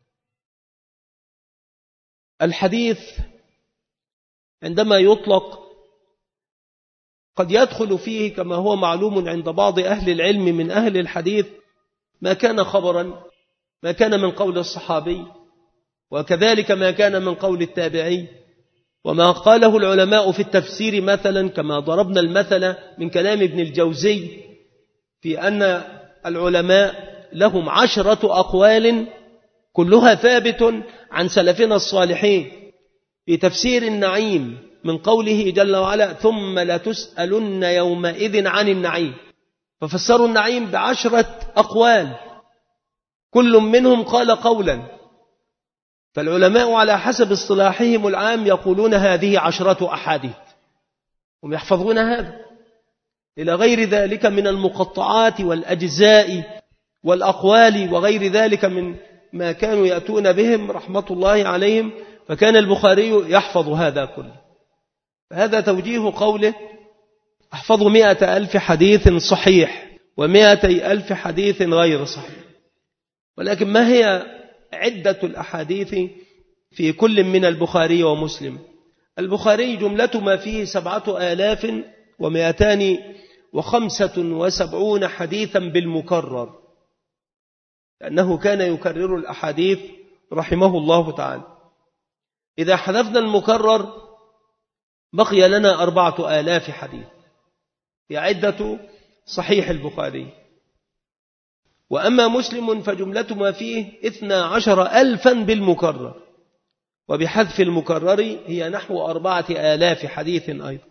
الحديث عندما يطلق قد يدخل فيه كما هو معلوم عند بعض أهل العلم من أهل الحديث ما كان خبرا، ما كان من قول الصحابي، وكذلك ما كان من قول التابعي، وما قاله العلماء في التفسير مثلا كما ضربنا المثل من كلام ابن الجوزي في أن العلماء لهم عشرة أقوال كلها ثابت عن سلفنا الصالحين في تفسير النعيم من قوله جل وعلا ثم لتسألن يومئذ عن النعيم، ففسروا النعيم بعشرة أقوال كل منهم قال قولا، فالعلماء على حسب اصطلاحهم العام يقولون هذه عشرة أحاديث، هم يحفظون هذا، إلى غير ذلك من المقطعات والأجزاء والأقوال وغير ذلك من ما كانوا يأتون بهم رحمة الله عليهم، فكان البخاري يحفظ هذا كله. فهذا توجيه قوله احفظوا مئة ألف حديث صحيح ومئتي ألف حديث غير صحيح. ولكن ما هي عدة الأحاديث في كل من البخاري ومسلم؟ البخاري جملة ما فيه سبعة آلاف ومئتان وخمسة وسبعون حديثا بالمكرر، لأنه كان يكرر الأحاديث رحمه الله تعالى. إذا حذفنا المكرر بقي لنا أربعة آلاف حديث، هي عدة صحيح البخاري. وأما مسلم فجملة ما فيه اثنا عشر ألفا بالمكرر، وبحذف المكرر هي نحو أربعة آلاف حديث أيضا.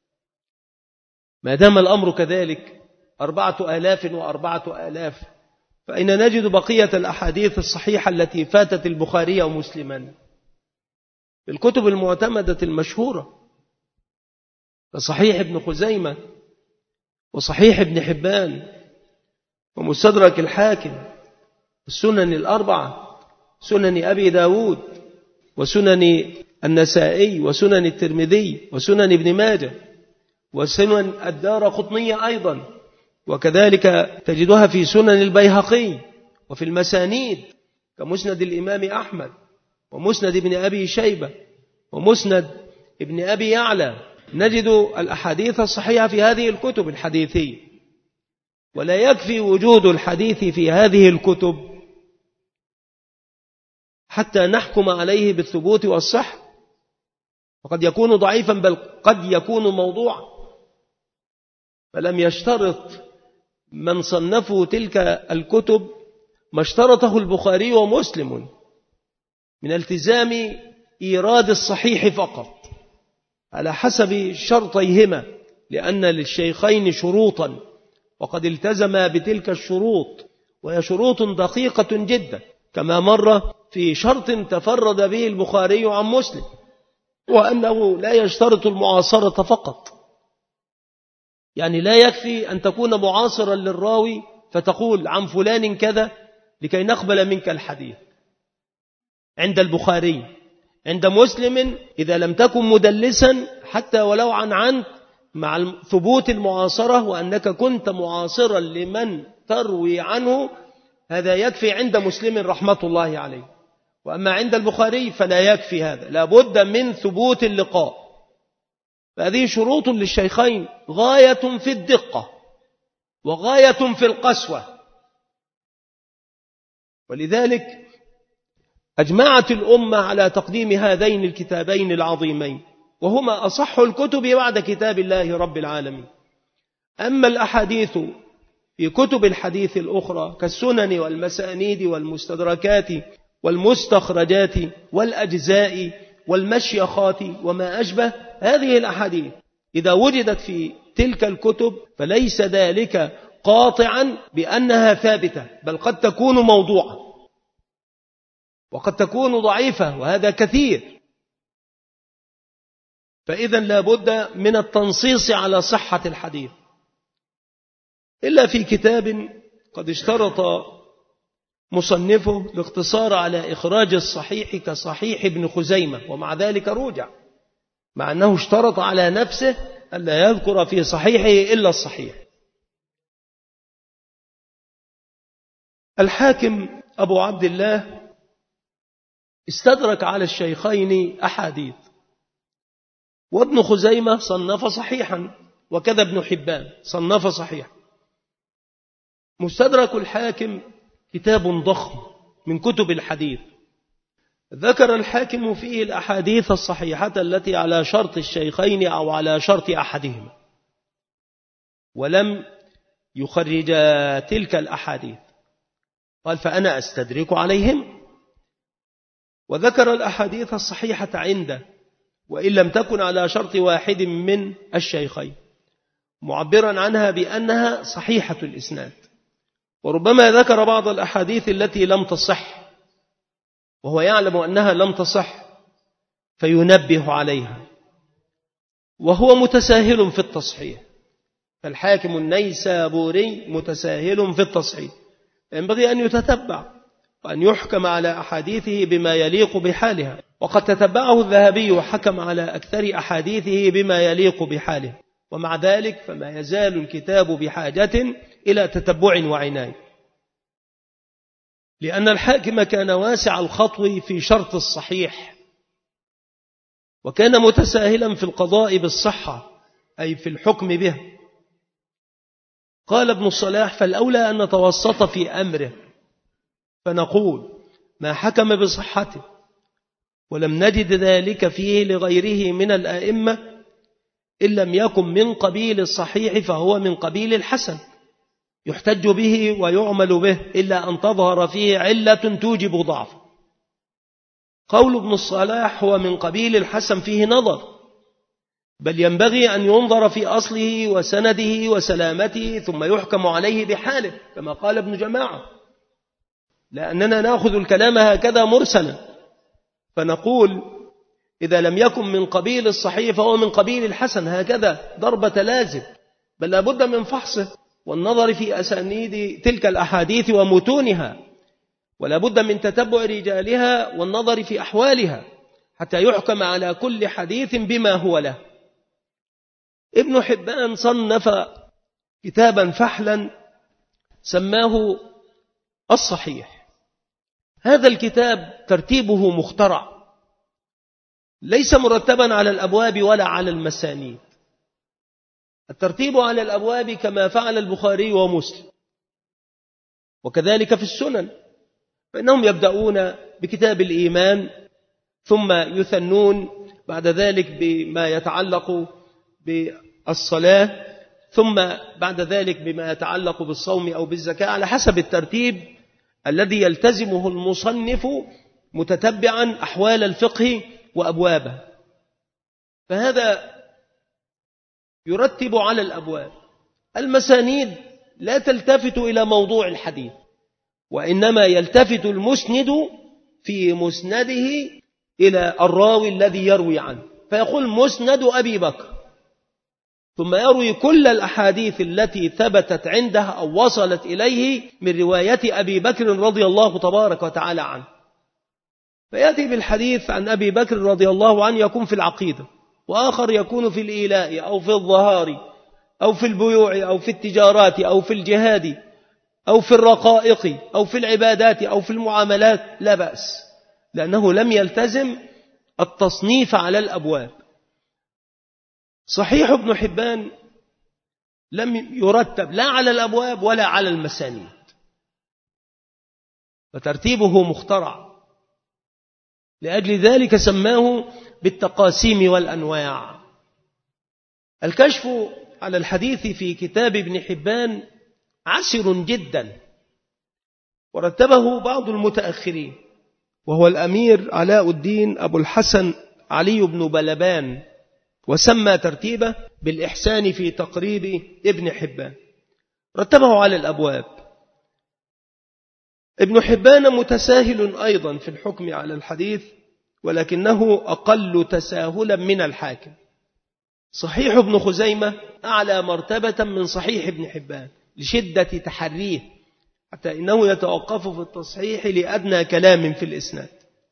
ما دام الأمر كذلك أربعة آلاف وأربعة آلاف، فإن نجد بقية الأحاديث الصحيحة التي فاتت البخاري ومسلما الكتب المعتمدة المشهورة كصحيح ابن خزيمة وصحيح ابن حبان ومستدرك الحاكم، السنن الأربعة، سنن أبي داود وسنن النسائي وسنن الترمذي وسنن ابن ماجه وسنن الدارقطني أيضا، وكذلك تجدها في سنن البيهقي وفي المسانيد كمسند الإمام أحمد ومسند ابن أبي شيبة ومسند ابن أبي يعلى. نجد الأحاديث الصحيحة في هذه الكتب الحديثية، ولا يكفي وجود الحديث في هذه الكتب حتى نحكم عليه بالثبوت والصحة، وقد يكون ضعيفا بل قد يكون موضوعا. فلم يشترط من صنفوا تلك الكتب ما اشترطه البخاري ومسلم من التزام إيراد الصحيح فقط على حسب شرطيهما، لأن للشيخين شروطا وقد التزم بتلك الشروط، وهي شروط دقيقة جدا، كما مر في شرط تفرد به البخاري عن مسلم، وأنه لا يشترط المعاصرة فقط. يعني لا يكفي أن تكون معاصرا للراوي فتقول عن فلان كذا لكي نقبل منك الحديث عند البخاري. عند مسلم إذا لم تكن مدلسا حتى ولو عن عنك مع ثبوت المعاصرة وأنك كنت معاصرا لمن تروي عنه، هذا يكفي عند مسلم رحمة الله عليه. وأما عند البخاري فلا يكفي هذا، لا بد من ثبوت اللقاء. فهذه شروط للشيخين غاية في الدقة وغاية في القسوة، ولذلك أجمعت الأمة على تقديم هذين الكتابين العظيمين، وهما أصح الكتب بعد كتاب الله رب العالمين. أما الأحاديث في كتب الحديث الأخرى كالسنن والمسانيد والمستدركات والمستخرجات والأجزاء والمشيخات وما أشبه هذه الأحاديث، إذا وجدت في تلك الكتب فليس ذلك قاطعا بأنها ثابتة، بل قد تكون موضوعة وقد تكون ضعيفة، وهذا كثير. فإذا لا بد من التنصيص على صحة الحديث، إلا في كتاب قد اشترط مصنفه الاقتصار على إخراج الصحيح كصحيح ابن خزيمة، ومع ذلك رجع، مع أنه اشترط على نفسه ألا يذكر في صحيحه إلا الصحيح. الحاكم أبو عبد الله استدرك على الشيخين أحاديث، وابن خزيمة صنف صحيحا، وكذا ابن حبان صنف صحيحا. مستدرك الحاكم كتاب ضخم من كتب الحديث، ذكر الحاكم فيه الأحاديث الصحيحة التي على شرط الشيخين أو على شرط أحدهما، ولم يخرج تلك الأحاديث. قال فأنا أستدرك عليهم، وذكر الأحاديث الصحيحة عنده وإن لم تكن على شرط واحد من الشيخين، معبرا عنها بأنها صحيحة الإسناد. وربما ذكر بعض الأحاديث التي لم تصح وهو يعلم أنها لم تصح فينبه عليها، وهو متساهل في التصحيح. فالحاكم النيسابوري متساهل في التصحيح، ينبغي أن يتتبع وأن يحكم على أحاديثه بما يليق بحالها، وقد تتبعه الذهبي وحكم على أكثر أحاديثه بما يليق بحاله. ومع ذلك فما يزال الكتاب بحاجة إلى تتبع وعناية، لأن الحاكم كان واسع الخطو في شرط الصحيح، وكان متساهلا في القضاء بالصحة أي في الحكم به. قال ابن الصلاح فالأولى أن نتوسط في أمره، فنقول ما حكم بصحته ولم نجد ذلك فيه لغيره من الآئمة إن لم يكن من قبيل الصحيح فهو من قبيل الحسن، يحتج به ويعمل به إلا أن تظهر فيه علة توجب ضعف. قول ابن الصلاح هو من قبيل الحسن فيه نظر، بل ينبغي أن ينظر في أصله وسنده وسلامته ثم يحكم عليه بحاله كما قال ابن جماعة، لأننا نأخذ الكلام هكذا مرسلا فنقول إذا لم يكن من قبيل الصحيح فهو من قبيل الحسن، هكذا ضربة لازم، بل لابد من فحصه والنظر في أسانيد تلك الأحاديث ومتونها، ولا بد من تتبع رجالها والنظر في أحوالها حتى يحكم على كل حديث بما هو له. ابن حبان صنف كتابا فحلا سماه الصحيح. هذا الكتاب ترتيبه مخترع، ليس مرتبا على الأبواب ولا على المسانيد. الترتيب على الأبواب كما فعل البخاري ومسلم، وكذلك في السنن، فإنهم يبدأون بكتاب الإيمان ثم يثنون بعد ذلك بما يتعلق بالصلاة، ثم بعد ذلك بما يتعلق بالصوم أو بالزكاة، على حسب الترتيب الذي يلتزمه المصنف متتبعا أحوال الفقه وأبوابه. فهذا يرتب على الأبواب. المسانيد لا تلتفت إلى موضوع الحديث، وإنما يلتفت المسند في مسنده إلى الراوي الذي يروي عنه، فيقول مسند أبي بكر، ثم يروي كل الأحاديث التي ثبتت عنده أو وصلت إليه من رواية أبي بكر رضي الله تبارك وتعالى عنه. فيأتي بالحديث عن أبي بكر رضي الله عنه يكون في العقيدة، وآخر يكون في الإيلاء أو في الظهار أو في البيوع أو في التجارات أو في الجهاد أو في الرقائق أو في العبادات أو في المعاملات، لا بأس، لأنه لم يلتزم التصنيف على الأبواب. صحيح ابن حبان لم يرتب لا على الأبواب ولا على المسانيد، فترتيبه مخترع، لأجل ذلك سماه بالتقاسيم والأنواع. الكشف على الحديث في كتاب ابن حبان عسر جدا، ورتبه بعض المتأخرين، وهو الأمير علاء الدين أبو الحسن علي بن بلبان، وسمى ترتيبه بالإحسان في تقريب ابن حبان، رتبه على الأبواب. ابن حبان متساهل أيضا في الحكم على الحديث، ولكنه أقل تساهلا من الحاكم. صحيح ابن خزيمة أعلى مرتبة من صحيح ابن حبان لشدة تحريه، حتى إنه يتوقف في التصحيح لأدنى كلام في الإسناد.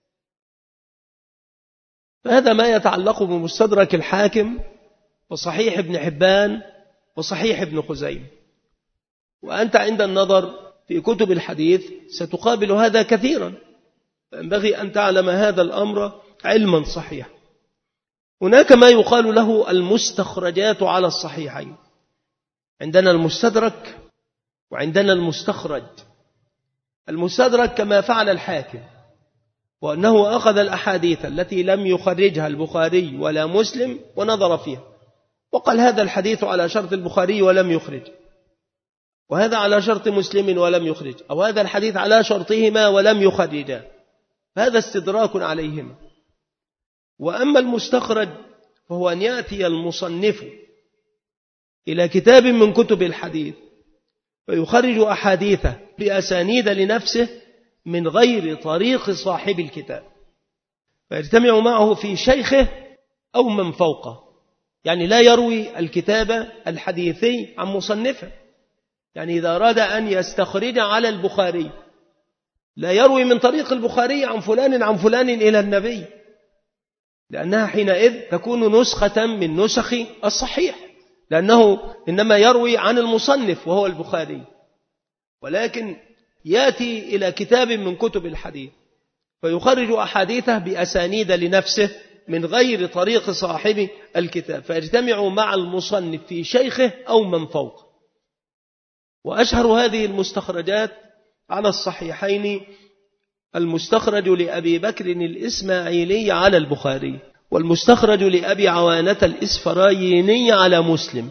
فهذا ما يتعلق بمستدرك الحاكم وصحيح ابن حبان وصحيح ابن خزيمة. وأنت عند النظر في كتب الحديث ستقابل هذا كثيرا، فينبغي أن تعلم هذا الأمر علما صحيحا. هناك ما يقال له المستخرجات على الصحيحين، عندنا المستدرك وعندنا المستخرج. المستدرك كما فعل الحاكم، وأنه أخذ الأحاديث التي لم يخرجها البخاري ولا مسلم ونظر فيها، وقال هذا الحديث على شرط البخاري ولم يخرج، وهذا على شرط مسلم ولم يخرج، أو هذا الحديث على شرطهما ولم يخرجا، هذا استدراك عليهما. وأما المستخرج فهو أن يأتي المصنف إلى كتاب من كتب الحديث فيخرج أحاديثه بأسانيد لنفسه من غير طريق صاحب الكتاب، فيجتمع معه في شيخه أو من فوقه، يعني لا يروي الكتاب الحديثي عن مصنفه. يعني إذا أراد أن يستخرج على البخاري لا يروي من طريق البخاري عن فلان عن فلان إلى النبي، لأنها حينئذ تكون نسخة من نسخ الصحيح، لأنه إنما يروي عن المصنف وهو البخاري. ولكن يأتي إلى كتاب من كتب الحديث فيخرج أحاديثه بأسانيد لنفسه من غير طريق صاحب الكتاب، فيجتمع مع المصنف في شيخه أو من فوق. وأشهر هذه المستخرجات على الصحيحين المستخرج لأبي بكر الإسماعيلي على البخاري، والمستخرج لأبي عوانة الإسفرايني على مسلم،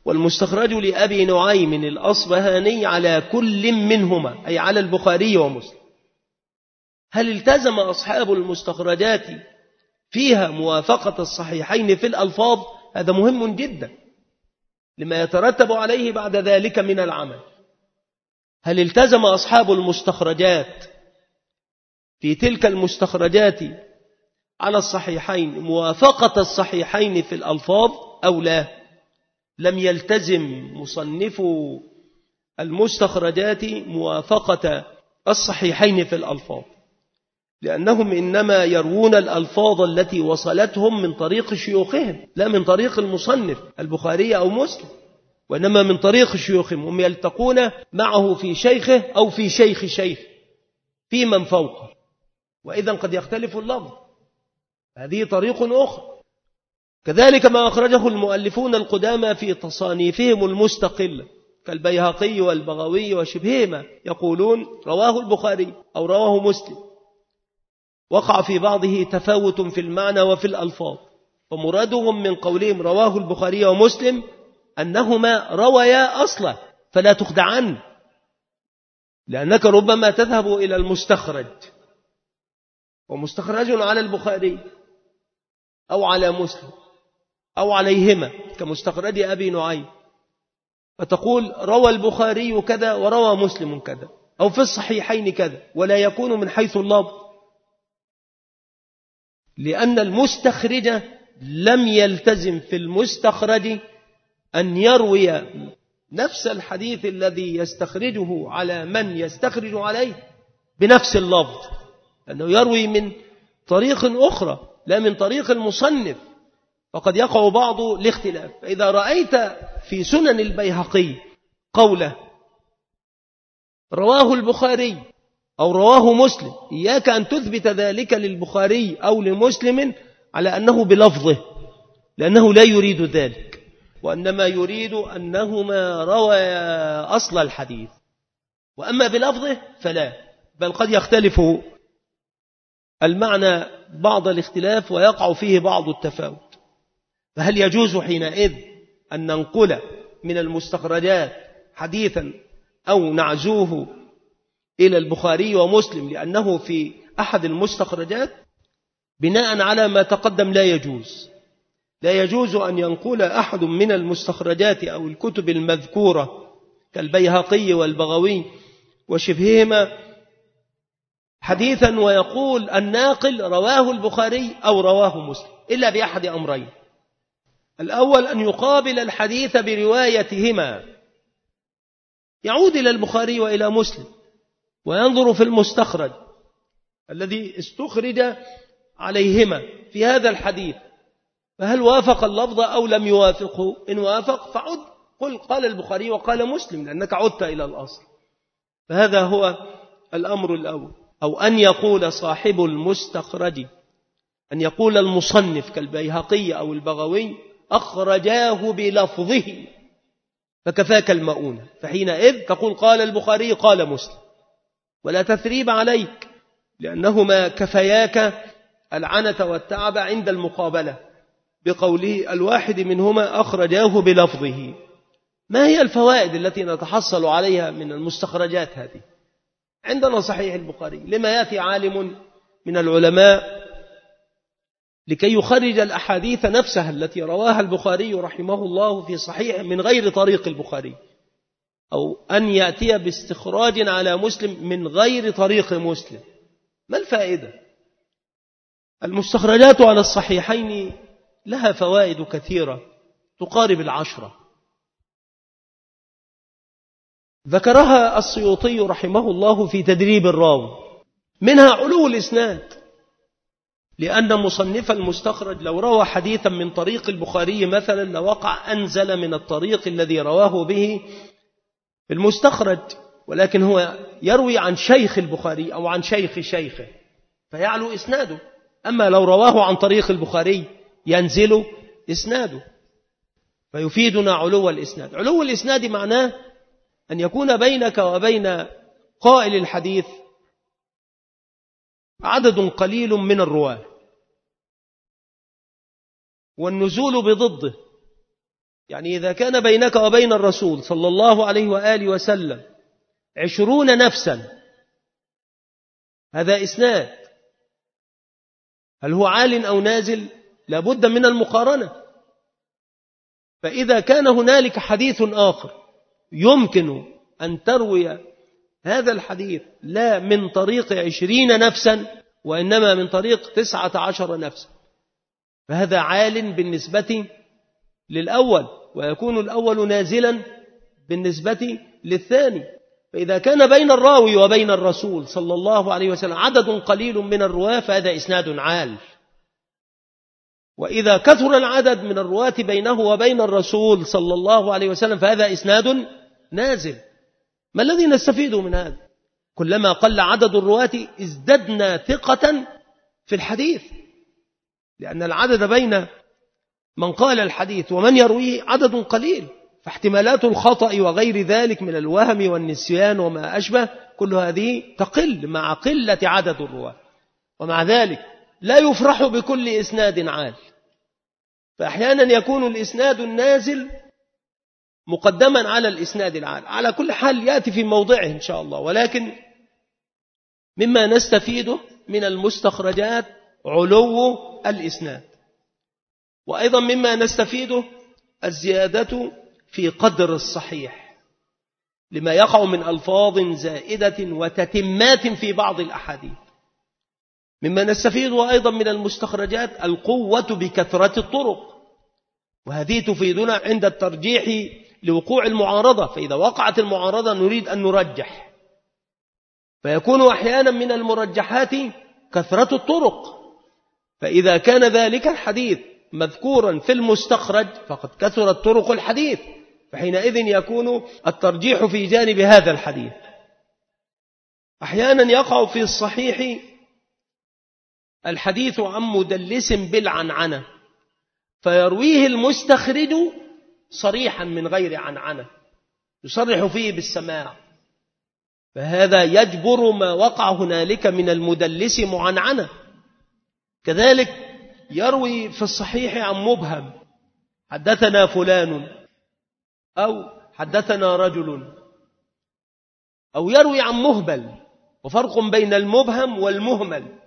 والمستخرج لأبي نعيم الأصبهاني على كل منهما، أي على البخاري ومسلم. هل التزم أصحاب المستخرجات فيها موافقة الصحيحين في الألفاظ؟ هذا مهم جدا لما يترتب عليه بعد ذلك من العمل. هل التزم أصحاب المستخرجات في تلك المستخرجات على الصحيحين موافقة الصحيحين في الألفاظ أو لا؟ لم يلتزم مصنف المستخرجات موافقة الصحيحين في الألفاظ، لأنهم إنما يروون الألفاظ التي وصلتهم من طريق شيوخهم، لا من طريق المصنف البخاري أو مسلم، وإنما من طريق شيوخهم. هم يلتقون معه في شيخه أو في شيخ شيخ في من فوقه، وإذا قد يختلف اللفظ، هذه طريق أخرى. كذلك ما أخرجه المؤلفون القدامى في تصانيفهم المستقلة كالبيهقي والبغوي وشبههما، يقولون رواه البخاري أو رواه مسلم، وقع في بعضه تفاوت في المعنى وفي الألفاظ، فمرادهم من قولهم رواه البخاري ومسلم أنهما رويا أصلا، فلا تخدعن، لأنك ربما تذهب إلى المستخرج ومستخرج على البخاري أو على مسلم أو عليهما كمستخرج أبي نعيم، فتقول روى البخاري كذا وروى مسلم كذا، أو في الصحيحين كذا، ولا يكون من حيث اللفظ، لأن المستخرج لم يلتزم في المستخرج أن يروي نفس الحديث الذي يستخرجه على من يستخرج عليه بنفس اللفظ، أنه يروي من طريق أخرى لا من طريق المصنف، فقد يقع بعض الاختلاف. فإذا رأيت في سنن البيهقي قوله رواه البخاري أو رواه مسلم، إياك أن تثبت ذلك للبخاري أو لمسلم على أنه بلفظه، لأنه لا يريد ذلك، وإنما يريد أنهما رويا أصل الحديث، وأما بلفظه فلا، بل قد يختلف المعنى بعض الاختلاف ويقع فيه بعض التفاوت. فهل يجوز حينئذ أن ننقل من المستخرجات حديثا أو نعزوه إلى البخاري ومسلم لأنه في أحد المستخرجات؟ بناء على ما تقدم لا يجوز. لا يجوز أن ينقل أحد من المستخرجات أو الكتب المذكورة كالبيهقي والبغوي وشبههما حديثا ويقول الناقل رواه البخاري أو رواه مسلم، إلا بأحد أمرين: الأول أن يقابل الحديث بروايتهما، يعود إلى البخاري وإلى مسلم وينظر في المستخرج الذي استخرج عليهما في هذا الحديث، فهل وافق اللفظ أو لم يوافقه؟ إن وافق فعد قل قال البخاري وقال مسلم، لأنك عدت إلى الأصل. فهذا هو الأمر الأول. أو أن يقول صاحب المستخرج، أن يقول المصنف كالبيهقي أو البغوي أخرجاه بلفظه فكفاك المؤونة، فحينئذ تقول قال البخاري قال مسلم، ولا تثريب عليك، لأنهما كفياك العنة والتعب عند المقابلة بقوله الواحد منهما أخرجاه بلفظه. ما هي الفوائد التي نتحصل عليها من المستخرجات هذه؟ عندنا صحيح البخاري، لما يأتي عالم من العلماء لكي يخرج الأحاديث نفسها التي رواها البخاري رحمه الله في صحيح من غير طريق البخاري، أو أن يأتي باستخراج على مسلم من غير طريق مسلم. ما الفائدة؟ المستخرجات على الصحيحين لها فوائد كثيرة تقارب العشرة، ذكرها السيوطي رحمه الله في تدريب الراوي، منها علو الإسناد، لأن مصنف المستخرج لو روى حديثا من طريق البخاري مثلا لوقع أنزل من الطريق الذي رواه به المستخرج، ولكن هو يروي عن شيخ البخاري أو عن شيخ شيخه فيعلو إسناده. أما لو رواه عن طريق البخاري ينزل إسناده، فيفيدنا علو الإسناد. علو الإسناد معناه أن يكون بينك وبين قائل الحديث عدد قليل من الرواة، والنزول بضده يعني إذا كان بينك وبين الرسول صلى الله عليه وآله وسلم عشرون نفسا، هذا إسناد. هل هو عال أو نازل؟ لابد من المقارنة. فإذا كان هنالك حديث آخر يمكن أن تروي هذا الحديث لا من طريق عشرين نفسا وإنما من طريق تسعة عشر نفسا، فهذا عال بالنسبة للأول، ويكون الأول نازلا بالنسبة للثاني. فإذا كان بين الراوي وبين الرسول صلى الله عليه وسلم عدد قليل من الرواة فهذا إسناد عال. وإذا كثر العدد من الرواة بينه وبين الرسول صلى الله عليه وسلم فهذا إسناد نازل. ما الذي نستفيد من هذا؟ كلما قل عدد الرواة ازددنا ثقة في الحديث، لأن العدد بين من قال الحديث ومن يرويه عدد قليل، فاحتمالات الخطأ وغير ذلك من الوهم والنسيان وما أشبه كل هذه تقل مع قلة عدد الرواة. ومع ذلك لا يفرح بكل إسناد عال، فأحيانا يكون الإسناد النازل مقدما على الإسناد العال. على كل حال يأتي في موضعه إن شاء الله. ولكن مما نستفيده من المستخرجات علو الإسناد، وأيضا مما نستفيده الزيادة في قدر الصحيح لما يقع من ألفاظ زائدة وتتمات في بعض الأحاديث. مما نستفيده أيضا من المستخرجات القوة بكثرة الطرق، وهذه تفيدنا عند الترجيح لوقوع المعارضة. فإذا وقعت المعارضة نريد أن نرجح، فيكون أحيانا من المرجحات كثرة الطرق. فإذا كان ذلك الحديث مذكورا في المستخرج فقد كثرت طرق الحديث، فحينئذ يكون الترجيح في جانب هذا الحديث. أحيانا يقع في الصحيح الحديث عن مدلس بالعنعنة فيرويه المستخرج صريحا من غير عنعنة، يصرح فيه بالسماع، فهذا يجبر ما وقع هنالك من المدلس معنعنة. كذلك يروي في الصحيح عن مبهم، حدثنا فلان أو حدثنا رجل، أو يروي عن مهمل، وفرق بين المبهم والمهمل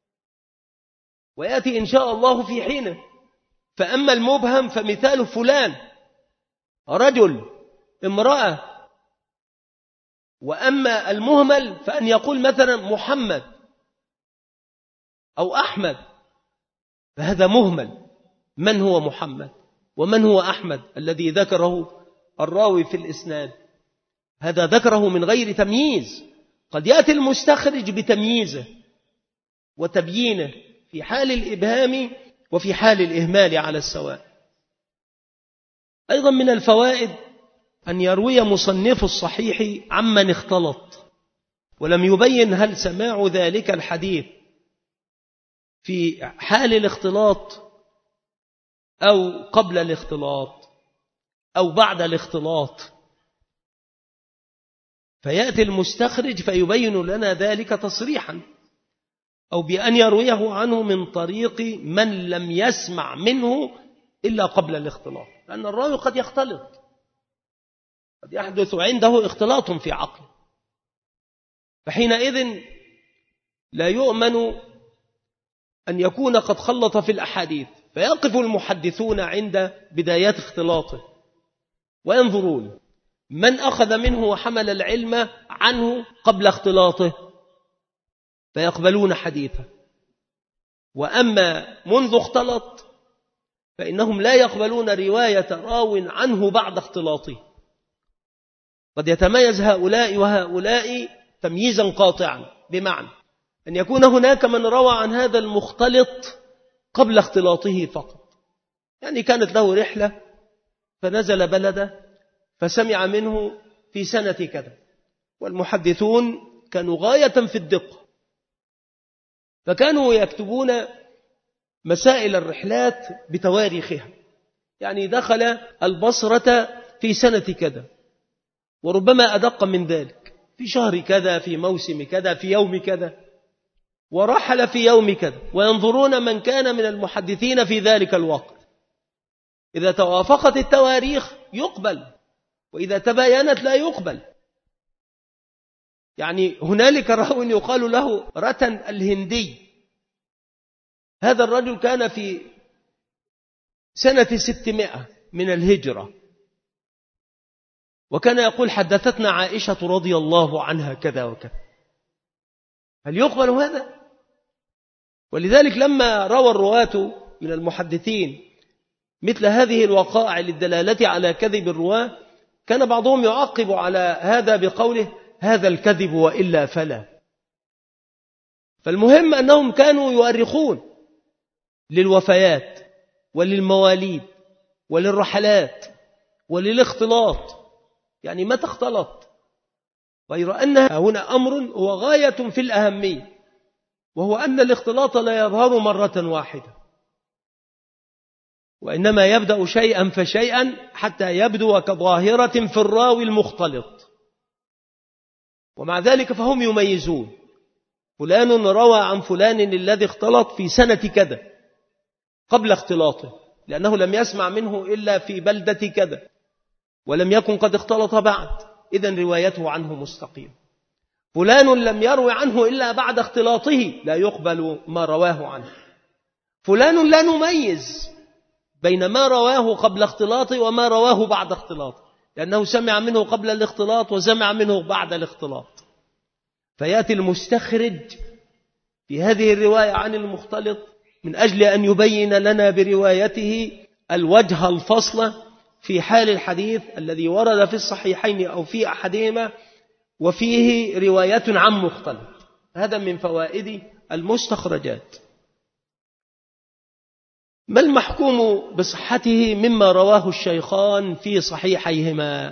ويأتي إن شاء الله في حينه. فأما المبهم فمثال فلان رجل امرأة، وأما المهمل فأن يقول مثلا محمد أو أحمد، فهذا مهمل. من هو محمد ومن هو أحمد الذي ذكره الراوي في الإسناد؟ هذا ذكره من غير تمييز. قد يأتي المستخرج بتمييزه وتبيينه في حال الإبهام وفي حال الإهمال على السواء. أيضا من الفوائد أن يروي مصنف الصحيح عمن اختلط ولم يبين هل سماع ذلك الحديث في حال الاختلاط أو قبل الاختلاط أو بعد الاختلاط، فيأتي المستخرج فيبين لنا ذلك تصريحا، أو بأن يرويه عنه من طريق من لم يسمع منه إلا قبل الاختلاط، لأن الراوي قد يختلط، قد يحدث عنده اختلاط في عقله، فحينئذ لا يؤمن أن يكون قد خلط في الأحاديث. فيقف المحدثون عند بدايات اختلاطه وينظرون من أخذ منه وحمل العلم عنه قبل اختلاطه فيقبلون حديثه، وأما منذ اختلط فإنهم لا يقبلون رواية راو عنه بعد اختلاطه. قد يتميز هؤلاء وهؤلاء تمييزا قاطعا، بمعنى أن يكون هناك من روى عن هذا المختلط قبل اختلاطه فقط، يعني كانت له رحلة فنزل بلده فسمع منه في سنة كذا، والمحدثون كانوا غاية في الدقة، فكانوا يكتبون مسائل الرحلات بتواريخها، يعني دخل البصرة في سنة كذا، وربما أدق من ذلك، في شهر كذا، في موسم كذا، في يوم كذا، ورحل في يوم كذا، وينظرون من كان من المحدثين في ذلك الوقت. إذا توافقت التواريخ يقبل، وإذا تباينت لا يقبل. يعني هنالك راو يقال له رتن الهندي، هذا الرجل كان في سنة ستمائة من الهجرة، وكان يقول حدثتنا عائشة رضي الله عنها كذا وكذا. هل يقبل هذا؟ ولذلك لما روى الرواة من المحدثين مثل هذه الوقائع للدلالة على كذب الرواة، كان بعضهم يعقب على هذا بقوله هذا الكذب وإلا فلا. فالمهم أنهم كانوا يؤرخون للوفيات وللمواليد وللرحلات وللاختلاط، يعني متى اختلط، غير أن هنا أمر هو غاية في الأهمية، وهو أن الاختلاط لا يظهر مرة واحدة، وإنما يبدأ شيئا فشيئا حتى يبدو كظاهرة في الراوي المختلط. ومع ذلك فهم يميزون، فلان روى عن فلان الذي اختلط في سنة كذا قبل اختلاطه، لأنه لم يسمع منه إلا في بلدة كذا، ولم يكن قد اختلط بعد، إذن روايته عنه مستقيم. فلان لم يروي عنه إلا بعد اختلاطه، لا يقبل ما رواه عنه. فلان لا نميز بين ما رواه قبل اختلاطه وما رواه بعد اختلاطه، لأنه سمع منه قبل الاختلاط وسمع منه بعد الاختلاط. فيأتي المستخرج في هذه الرواية عن المختلط من أجل أن يبين لنا بروايته الوجه الفصل في حال الحديث الذي ورد في الصحيحين أو في أحدهما وفيه رواية عن مختلط. هذا من فوائد المستخرجات. ما المحكوم بصحته مما رواه الشيخان في صحيحيهما؟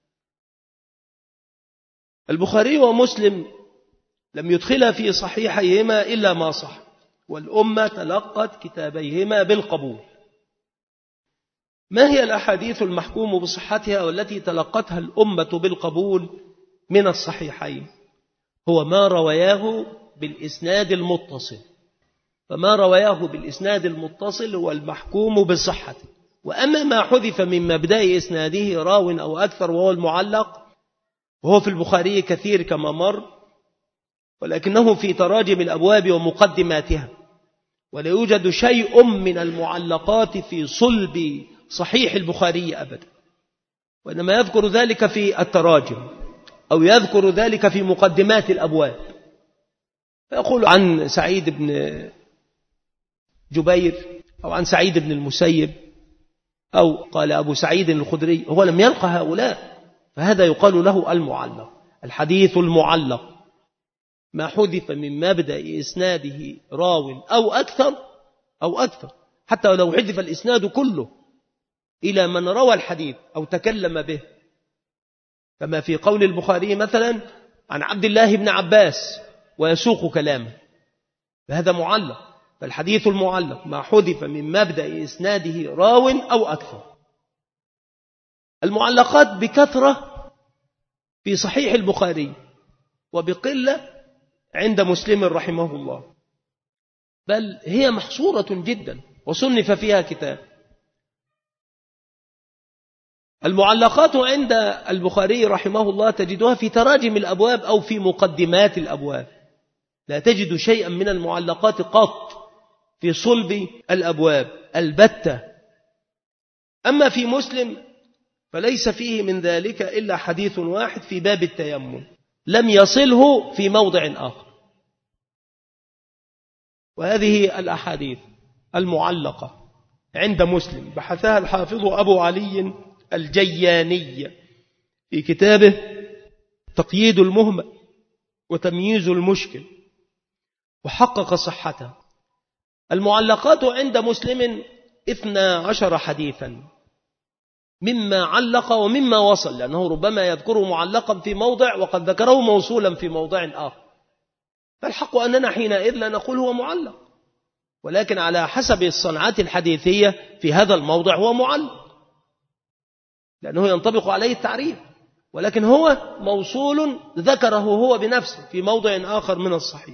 البخاري ومسلم لم يدخل في صحيحيهما إلا ما صح، والأمة تلقت كتابيهما بالقبول. ما هي الأحاديث المحكوم بصحتها والتي تلقتها الأمة بالقبول من الصحيحين؟ هو ما رواه بالإسناد المتصل، فما رواه بالإسناد المتصل هو المحكوم بصحته. وأما ما حذف من مبدأ إسناده راو أو أكثر وهو المعلق، وهو في البخاري كثير كما مر، ولكنه في تراجم الأبواب ومقدماتها، ولا يوجد شيء من المعلقات في صلب صحيح البخاري أبدا، وإنما يذكر ذلك في التراجم أو يذكر ذلك في مقدمات الأبواب. فيقول عن سعيد بن جبير أو عن سعيد بن المسيب، أو قال أبو سعيد الخدري، هو لم يلقى هؤلاء، فهذا يقال له المعلق. الحديث المعلق ما حذف من مبدأ إسناده راو أو أكثر أو أكثر، حتى لو حذف الإسناد كله إلى من روى الحديث أو تكلم به، كما في قول البخاري مثلا عن عبد الله بن عباس ويسوق كلامه، فهذا معلق. فالحديث المعلق ما حذف من مبدأ إسناده راو أو أكثر. المعلقات بكثرة في صحيح البخاري وبقلة عند مسلم رحمه الله، بل هي محصورة جدا وصنف فيها كتاب. المعلقات عند البخاري رحمه الله تجدها في تراجم الأبواب أو في مقدمات الأبواب، لا تجد شيئا من المعلقات قط في صلب الأبواب البتة. أما في مسلم فليس فيه من ذلك إلا حديث واحد في باب التيمم لم يصله في موضع آخر. وهذه الأحاديث المعلقة عند مسلم بحثها الحافظ أبو علي الجياني في كتابه تقييد المهمل وتمييز المشكل، وحقق صحتها. المعلقات عند مسلم اثنا عشر حديثا، مما علق ومما وصل، لأنه ربما يذكره معلقا في موضع وقد ذكره موصولا في موضع آخر، فالحق أننا حينئذ لا نقول هو معلق، ولكن على حسب الصنعات الحديثية في هذا الموضع هو معلق، لأنه ينطبق عليه التعريف، ولكن هو موصول ذكره هو بنفسه في موضع آخر من الصحيح.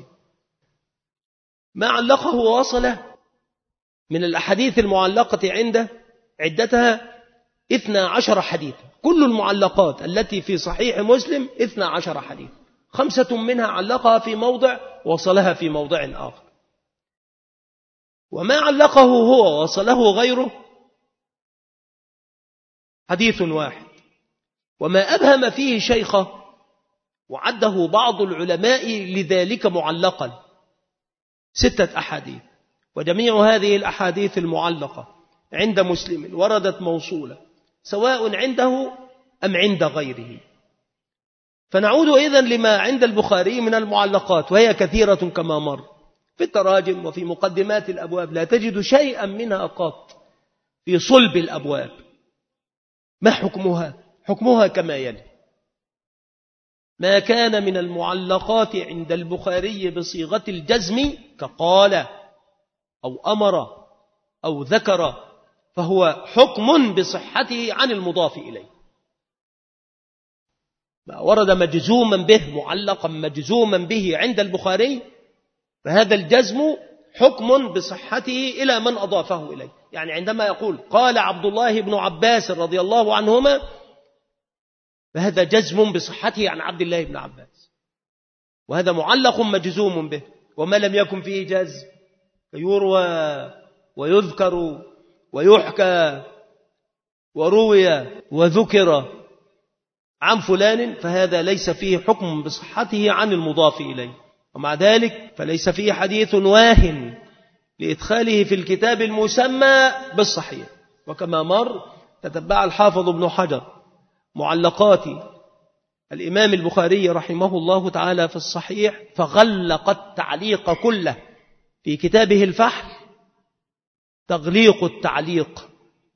ما علقه ووصله من الأحاديث المعلقة عنده عدتها اثنا عشر حديثا، كل المعلقات التي في صحيح مسلم اثنا عشر حديثا، خمسة منها علقها في موضع وصلها في موضع آخر، وما علقه هو وصله غيره حديث واحد، وما أبهم فيه شيخه وعده بعض العلماء لذلك معلقا ستة أحاديث، وجميع هذه الأحاديث المعلقة عند مسلم وردت موصولة سواء عنده أم عند غيره. فنعود إذن لما عند البخاري من المعلقات، وهي كثيرة كما مر في التراجم وفي مقدمات الأبواب، لا تجد شيئا منها قط في صلب الأبواب. ما حكمها؟ حكمها كما يلي: ما كان من المعلقات عند البخاري بصيغة الجزم كقال أو أمر أو ذكر فهو حكم بصحته عن المضاف إليه. ما ورد مجزوما به معلقا مجزوما به عند البخاري فهذا الجزم حكم بصحته إلى من أضافه إليه. يعني عندما يقول قال عبد الله بن عباس رضي الله عنهما فهذا جزم بصحته عن عبد الله بن عباس، وهذا معلق مجزوم به. وما لم يكن فيه جزم فيروى ويذكر ويحكى وروي وذكر عن فلان فهذا ليس فيه حكم بصحته عن المضاف إليه. ومع ذلك فليس فيه حديث واهن لإدخاله في الكتاب المسمى بالصحيح. وكما مر تتبع الحافظ ابن حجر معلقات الإمام البخاري رحمه الله تعالى في الصحيح فغلق التعليق كله في كتابه الفحل تغليق التعليق.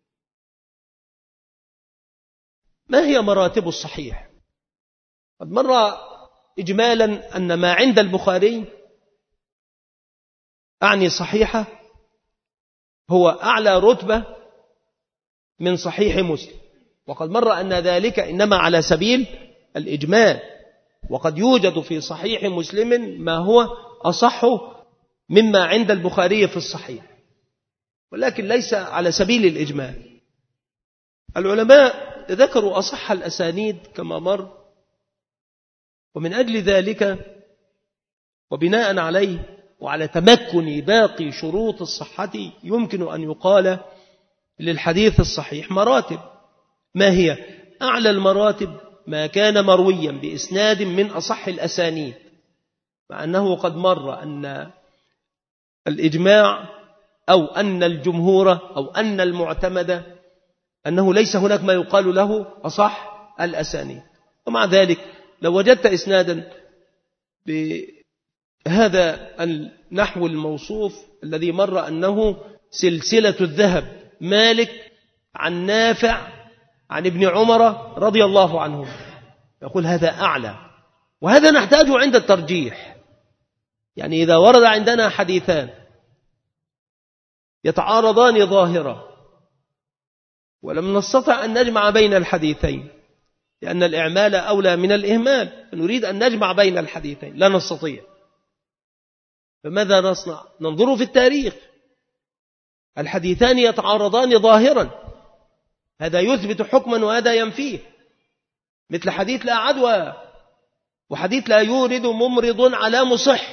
ما هي مراتب الصحيح؟ قد مر إجمالا أن ما عند البخاري أعني صحيحة هو أعلى رتبة من صحيح مسلم، وقد مر أن ذلك إنما على سبيل الإجمال، وقد يوجد في صحيح مسلم ما هو أصح مما عند البخاري في الصحيح، ولكن ليس على سبيل الإجمال. العلماء ذكروا أصح الأسانيد كما مر، ومن أجل ذلك وبناء عليه وعلى تمكن باقي شروط الصحة يمكن أن يقال للحديث الصحيح مراتب. ما هي؟ أعلى المراتب ما كان مرويا بإسناد من أصح الأسانيد، مع أنه قد مر أن الإجماع أو أن الجمهور أو أن المعتمد أنه ليس هناك ما يقال له أصح الأسانيد. ومع ذلك لو وجدت إسنادا بهذا النحو الموصوف الذي مر أنه سلسلة الذهب مالك عن نافع عن ابن عمر رضي الله عنه، يقول هذا أعلى. وهذا نحتاجه عند الترجيح. يعني إذا ورد عندنا حديثان يتعارضان ظاهرا ولم نستطع أن نجمع بين الحديثين لأن الإعمال أولى من الإهمال، فنريد أن نجمع بين الحديثين لا نستطيع، فماذا نصنع؟ ننظر في التاريخ، الحديثان يتعارضان ظاهرا، هذا يثبت حكما وهذا ينفيه، مثل حديث لا عدوى وحديث لا يورد ممرض على مصح،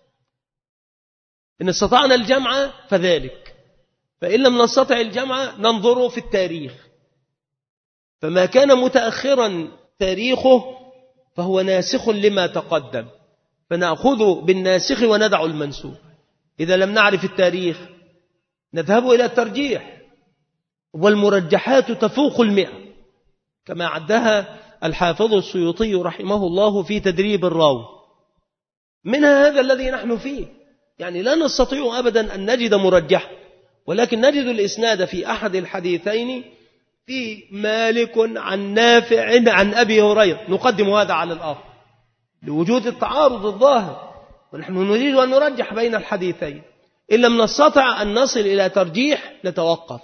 إن استطعنا الجمع فذلك، فإن لم نستطع الجمع ننظر في التاريخ، فما كان متأخرا تاريخه فهو ناسخ لما تقدم، فنأخذ بالناسخ وندع المنسوخ. إذا لم نعرف التاريخ نذهب إلى الترجيح، والمرجحات تفوق المئة كما عدها الحافظ السيوطي رحمه الله في تدريب الراوي. منها هذا الذي نحن فيه، يعني لا نستطيع أبدا أن نجد مرجح، ولكن نجد الإسناد في أحد الحديثين في مالك عن نافع عن أبي هريرة، نقدم هذا على الآخر لوجود التعارض الظاهر، ونحن نريد أن نرجح بين الحديثين. إن لم نستطع أن نصل إلى ترجيح نتوقف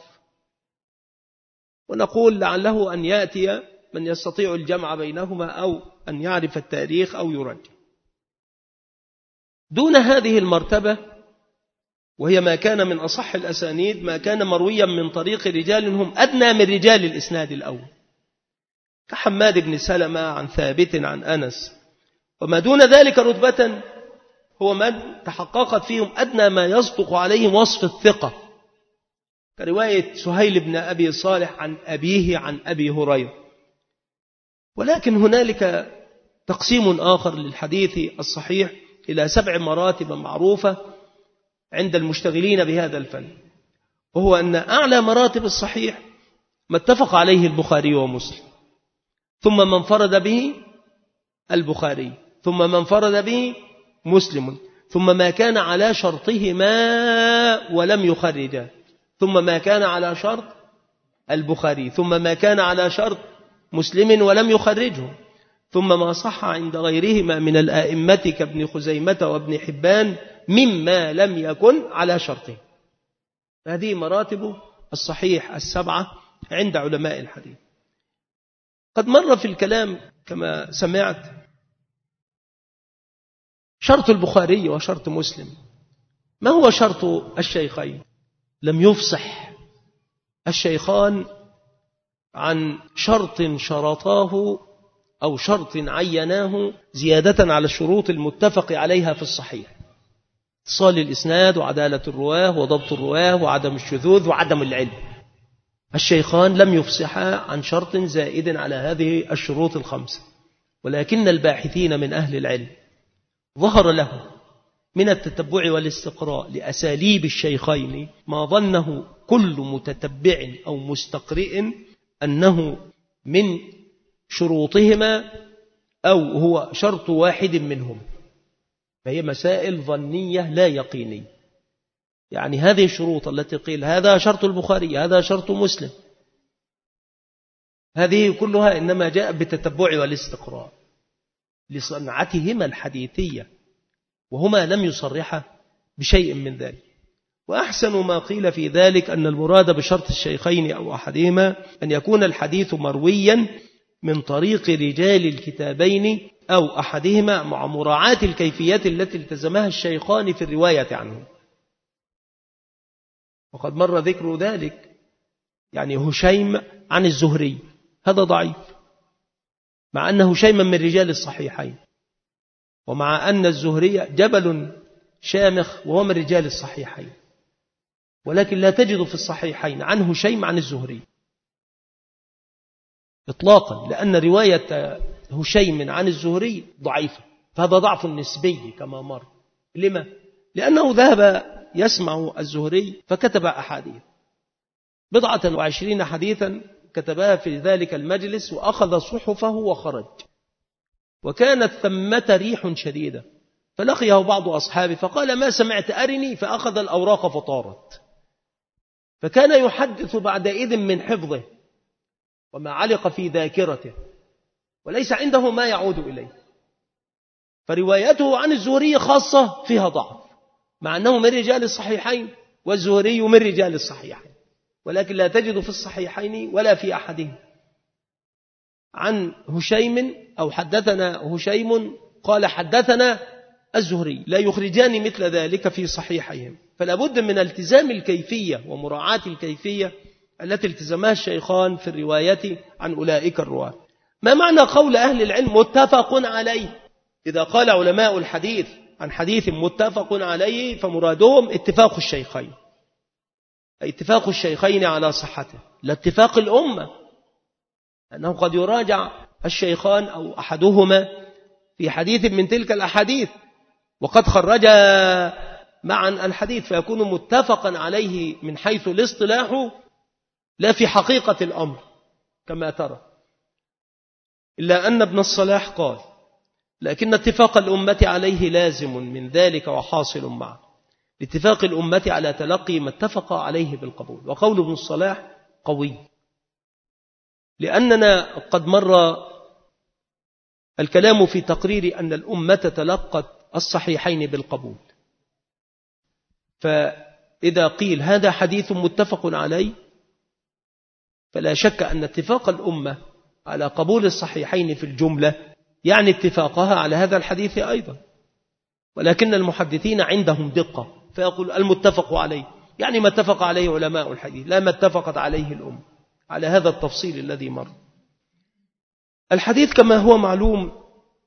ونقول لعله أن يأتي من يستطيع الجمع بينهما أو أن يعرف التاريخ أو يرجح. دون هذه المرتبة وهي ما كان من أصح الأسانيد، ما كان مرويا من طريق رجال هم أدنى من رجال الإسناد الأول، كحماد بن سلمة عن ثابت عن أنس. وما دون ذلك رتبة هو من تحققت فيهم أدنى ما يصدق عليه وصف الثقة، كرواية سهيل بن أبي صالح عن أبيه عن أبي هريرة. ولكن هنالك تقسيم آخر للحديث الصحيح إلى سبع مراتب معروفة عند المشتغلين بهذا الفن، وهو أن أعلى مراتب الصحيح ما اتفق عليه البخاري ومسلم، ثم من انفرد به البخاري، ثم من انفرد به مسلم، ثم ما كان على شرطهما ولم يخرجا، ثم ما كان على شرط البخاري، ثم ما كان على شرط مسلم ولم يخرجه، ثم ما صح عند غيرهما من الآئمة كابن خزيمة وابن حبان مما لم يكن على شرطه. هذه مراتب الصحيح السبعة عند علماء الحديث. قد مر في الكلام كما سمعت شرط البخاري وشرط مسلم. ما هو شرط الشيخين؟ لم يفصح الشيخان عن شرط شرطاه أو شرط عيناه زيادة على الشروط المتفق عليها في الصحيح: اتصال الإسناد وعدالة الرواه وضبط الرواه وعدم الشذوذ وعدم العلم. الشيخان لم يفصحا عن شرط زائد على هذه الشروط الخمسة، ولكن الباحثين من أهل العلم ظهر لهم من التتبع والاستقراء لأساليب الشيخين ما ظنه كل متتبع أو مستقرئ أنه من شروطهما أو هو شرط واحد منهم، فهي مسائل ظنية لا يقينية. يعني هذه الشروط التي قيل هذا شرط البخاري هذا شرط مسلم، هذه كلها إنما جاء بالتتبع والاستقراء لصنعتهما الحديثية، وهما لم يصرحا بشيء من ذلك. وأحسن ما قيل في ذلك أن المراد بشرط الشيخين أو أحدهما أن يكون الحديث مرويا من طريق رجال الكتابين أو أحدهما مع مراعاة الكيفيات التي التزمها الشيخان في الرواية عنه. وقد مر ذكر ذلك. يعني هشيم عن الزهري هذا ضعيف، مع أن هشيم من رجال الصحيحين، ومع أن الزهري جبل شامخ وهو من رجال الصحيحين، ولكن لا تجد في الصحيحين عن هشيم عن الزهري إطلاقا، لأن رواية هشيم عن الزهري ضعيفة، فهذا ضعف نسبي كما مر. لما؟ لأنه ذهب يسمع الزهري فكتب أحاديث بضعة وعشرين حديثا كتبها في ذلك المجلس، وأخذ صحفه وخرج، وكانت ثمة ريح شديدة، فلقيه بعض أصحابه فقال: ما سمعت أرني، فأخذ الأوراق فطارت. فكان يحدث بعدئذ من حفظه وما علق في ذاكرته، وليس عنده ما يعود إليه، فروايته عن الزهري خاصة فيها ضعف، مع أنه من رجال الصحيحين والزهري من رجال الصحيحين، ولكن لا تجد في الصحيحين ولا في أحدهم عن هشيم أو حدثنا هشيم قال حدثنا الزهري، لا يخرجان مثل ذلك في صحيحهم. فلا بد من التزام الكيفية ومراعاة الكيفية التي التزمها الشيخان في الرواية عن أولئك الرواة. ما معنى قول أهل العلم متفق عليه؟ إذا قال علماء الحديث عن حديث متفق عليه فمرادهم اتفاق الشيخين، أي اتفاق الشيخين على صحته، لا اتفاق الأمة، أنه قد يراجع الشيخان أو أحدهما في حديث من تلك الأحاديث وقد خرج معا الحديث، فيكون متفقا عليه من حيث الاصطلاح لا في حقيقة الأمر كما ترى. إلا أن ابن الصلاح قال: لكن اتفاق الأمة عليه لازم من ذلك وحاصل معه، لاتفاق الأمة على تلقي ما اتفق عليه بالقبول. وقول ابن الصلاح قوي، لأننا قد مر الكلام في تقرير أن الأمة تلقت الصحيحين بالقبول، فإذا قيل هذا حديث متفق عليه فلا شك أن اتفاق الأمة على قبول الصحيحين في الجملة يعني اتفاقها على هذا الحديث أيضا، ولكن المحدثين عندهم دقة فيقول المتفق عليه، يعني ما اتفق عليه علماء الحديث، لا ما اتفقت عليه الأمة، على هذا التفصيل الذي مر. الحديث كما هو معلوم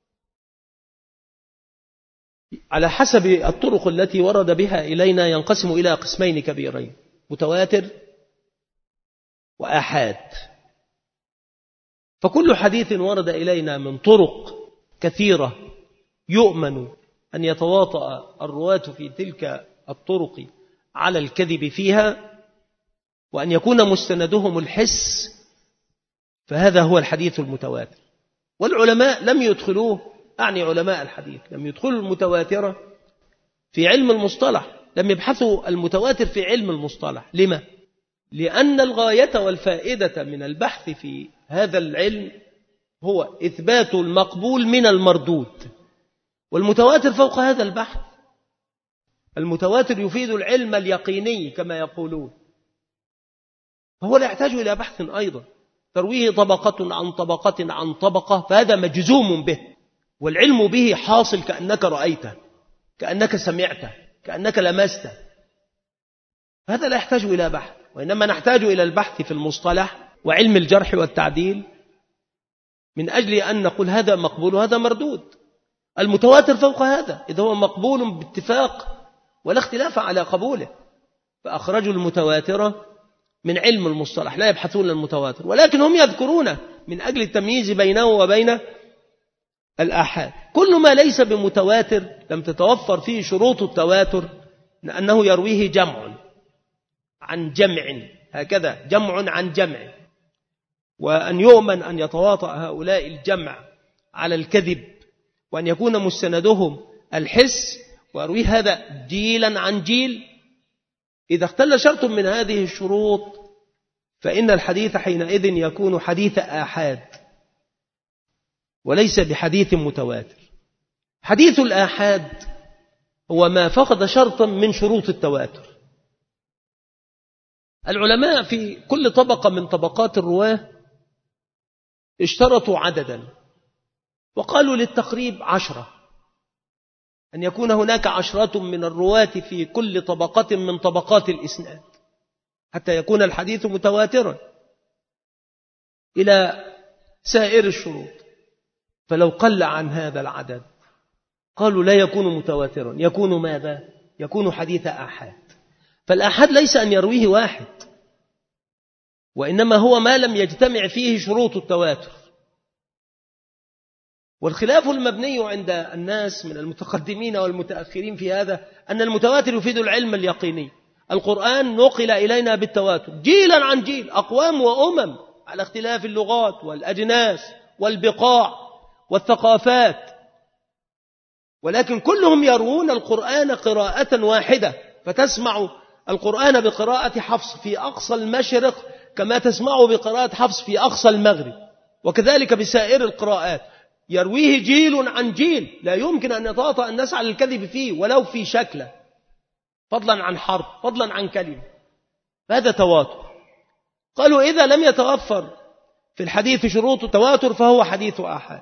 على حسب الطرق التي ورد بها إلينا ينقسم إلى قسمين كبيرين: متواتر وآحاد. فكل حديث ورد إلينا من طرق كثيرة يؤمن أن يتواطأ الرواة في تلك الطرق على الكذب فيها وأن يكون مستندهم الحس، فهذا هو الحديث المتواتر. والعلماء لم يدخلوه، أعني علماء الحديث لم يدخلوا المتواترة في علم المصطلح، لم يبحثوا المتواتر في علم المصطلح. لما؟ لأن الغاية والفائدة من البحث في هذا العلم هو إثبات المقبول من المردود، والمتواتر فوق هذا البحث. المتواتر يفيد العلم اليقيني كما يقولون، فهو لا يحتاج إلى بحث أيضا. ترويه طبقة عن طبقة عن طبقة، فهذا مجزوم به، والعلم به حاصل كأنك رأيته، كأنك سمعته، كأنك لمسته. هذا لا يحتاج إلى بحث، وإنما نحتاج إلى البحث في المصطلح وعلم الجرح والتعديل من أجل أن نقول هذا مقبول وهذا مردود. المتواتر فوق هذا، إذا هو مقبول باتفاق ولا اختلاف على قبوله، فأخرجوا المتواترة من علم المصطلح، لا يبحثون المتواتر، ولكن هم يذكرونه من أجل التمييز بينه وبين الآحاد. كل ما ليس بمتواتر لم تتوفر فيه شروط التواتر، لأنه يرويه جمع عن جمع، هكذا جمع عن جمع، وأن يؤمن أن يتواطأ هؤلاء الجمع على الكذب، وأن يكون مستندهم الحس، ويرويه هذا جيلا عن جيل. إذا اختل شرط من هذه الشروط فإن الحديث حينئذ يكون حديث آحاد وليس بحديث متواتر. حديث الآحاد هو ما فقد شرطا من شروط التواتر. العلماء في كل طبقة من طبقات الرواة اشترطوا عددا، وقالوا للتقريب عشرة، أن يكون هناك عشرة من الرواة في كل طبقة من طبقات الإسناد حتى يكون الحديث متواترا إلى سائر الشروط. فلو قل عن هذا العدد قالوا لا يكون متواترا، يكون ماذا؟ يكون حديث آحاد. فالآحاد ليس أن يرويه واحد، وإنما هو ما لم يجتمع فيه شروط التواتر. والخلاف المبني عند الناس من المتقدمين والمتأخرين في هذا أن المتواتر يفيد العلم اليقيني. القرآن نقل إلينا بالتواتر جيلا عن جيل، أقوام وأمم، على اختلاف اللغات والأجناس والبقاع والثقافات، ولكن كلهم يروون القرآن قراءة واحدة، فتسمع القرآن بقراءة حفص في أقصى المشرق كما تسمع بقراءة حفص في أقصى المغرب، وكذلك بسائر القراءات. يرويه جيل عن جيل، لا يمكن أن يتواطأ الناس على الكذب فيه ولو في شكله، فضلا عن حرف، فضلا عن كلمة. هذا تواتر. قالوا إذا لم يتوفر في الحديث شروط التواتر فهو حديث آحاد.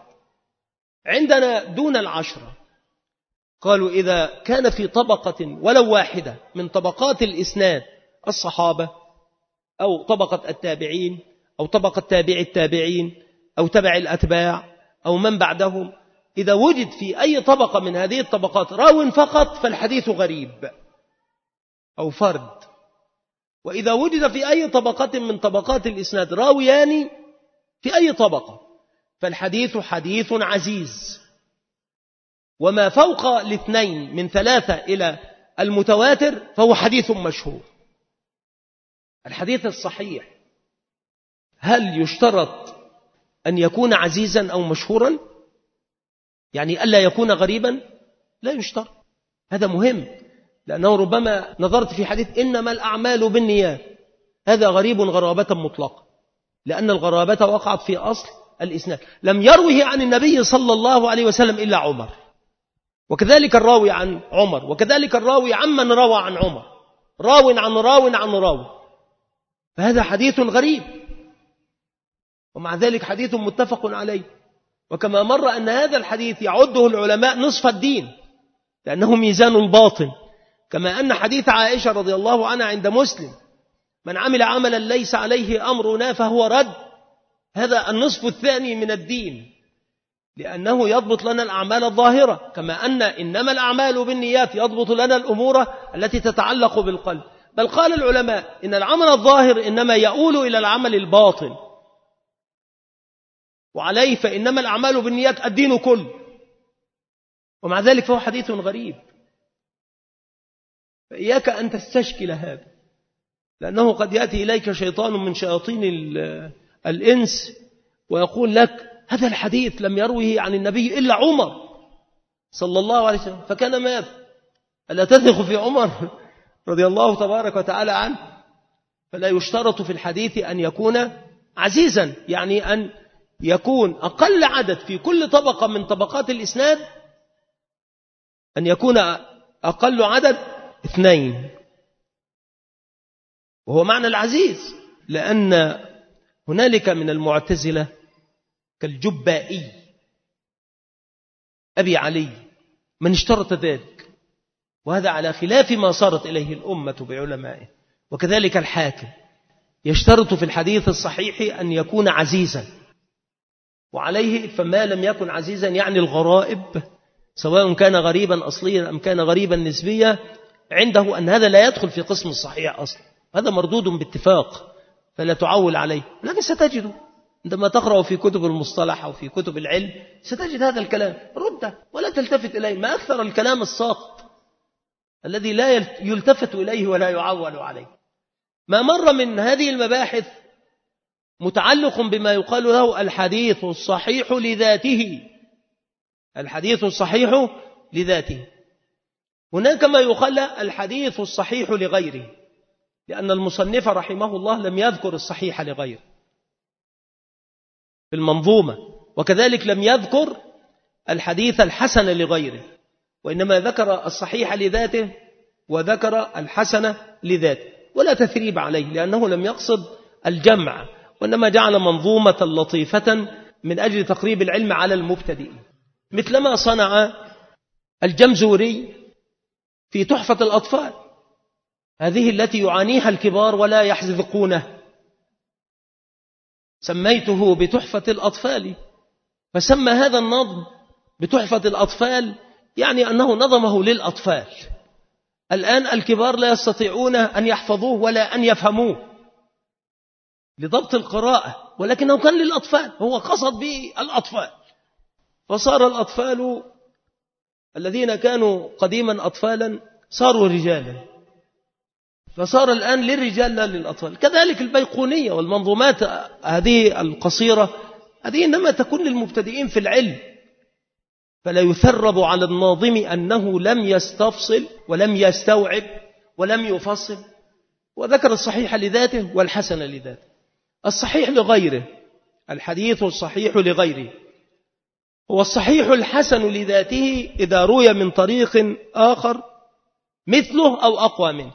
عندنا دون العشرة قالوا إذا كان في طبقة ولو واحدة من طبقات الإسناد الصحابة أو طبقة التابعين أو طبقة تابع التابعين أو تبع الأتباع أو من بعدهم، إذا وجد في أي طبقة من هذه الطبقات راو فقط فالحديث غريب أو فرد. وإذا وجد في أي طبقة من طبقات الإسناد راويان في أي طبقة فالحديث حديث عزيز. وما فوق الاثنين من ثلاثة إلى المتواتر فهو حديث مشهور. الحديث الصحيح هل يشترط أن يكون عزيزا أو مشهورا؟ يعني ألا يكون غريبا؟ لا يشترط. هذا مهم، لأنه ربما نظرت في حديث إنما الأعمال بالنيات، هذا غريب غرابة مطلقة، لأن الغرابة وقعت في أصل الإسناد، لم يروه عن النبي صلى الله عليه وسلم إلا عمر، وكذلك الراوي عن عمر، وكذلك الراوي عمن روى عن عمر، راو عن راو عن راو، فهذا حديث غريب، ومع ذلك حديث متفق عليه. وكما مر أن هذا الحديث يعده العلماء نصف الدين، لأنه ميزان الباطن، كما أن حديث عائشة رضي الله عنها عند مسلم: من عمل عملا ليس عليه أمرنا فهو رد، هذا النصف الثاني من الدين، لأنه يضبط لنا الأعمال الظاهرة، كما أن إنما الأعمال بالنيات يضبط لنا الأمور التي تتعلق بالقلب. بل قال العلماء إن العمل الظاهر إنما يؤول إلى العمل الباطن، وعليه فإنما الأعمال بالنيات الدين كله، ومع ذلك فهو حديث غريب. فإياك أن تستشكل هذا، لأنه قد يأتي إليك شيطان من شياطين الإنس ويقول لك: هذا الحديث لم يروه عن النبي إلا عمر صلى الله عليه وسلم، فكان ماذا؟ ألا تثق في عمر رضي الله تبارك وتعالى عنه؟ فلا يشترط في الحديث أن يكون عزيزا، يعني أن يكون أقل عدد في كل طبقة من طبقات الإسناد، أن يكون أقل عدد اثنين، وهو معنى العزيز، لأن هنالك من المعتزلة كالجبائي أبي علي من اشترط ذلك، وهذا على خلاف ما صارت إليه الأمة بعلمائه. وكذلك الحاكم يشترط في الحديث الصحيح أن يكون عزيزا، وعليه فما لم يكن عزيزا يعني الغرائب، سواء كان غريبا أصليا أم كان غريبا نسبيا، عنده أن هذا لا يدخل في قسم الصحيح أصلا، هذا مردود باتفاق، فلا تعول عليه. لكن ستجده عندما تقرأ في كتب المصطلح أو في كتب العلم ستجد هذا الكلام، رده ولا تلتفت إليه. ما أكثر الكلام الساقط الذي لا يلتفت إليه ولا يعول عليه. ما مر من هذه المباحث متعلق بما يقال له الحديث الصحيح لذاته. الحديث الصحيح لذاته. هناك ما يقال الحديث الصحيح لغيره، لأن المصنف رحمه الله لم يذكر الصحيح لغيره في المنظومة، وكذلك لم يذكر الحديث الحسن لغيره، وإنما ذكر الصحيح لذاته وذكر الحسن لذاته، ولا تثريب عليه لأنه لم يقصد الجمع، وإنما جعل منظومة لطيفة من أجل تقريب العلم على المبتدئين، مثلما صنع الجمزوري في تحفة الأطفال، هذه التي يعانيها الكبار ولا يحذقونه، سميته بتحفة الأطفال، فسمى هذا النظم بتحفة الأطفال يعني أنه نظمه للأطفال. الآن الكبار لا يستطيعون أن يحفظوه ولا أن يفهموه لضبط القراءة، ولكنه كان للأطفال، هو قصد به الأطفال، فصار الأطفال الذين كانوا قديما أطفالا صاروا رجالا، فصار الآن للرجال لا للأطفال. كذلك البيقونية والمنظومات هذه القصيرة هذه إنما تكون للمبتدئين في العلم، فلا يثرب على الناظم أنه لم يستفصل ولم يستوعب ولم يفصل، وذكر الصحيح لذاته والحسن لذاته. الصحيح لغيره، الحديث الصحيح لغيره هو الصحيح الحسن لذاته إذا روي من طريق آخر مثله أو أقوى منه،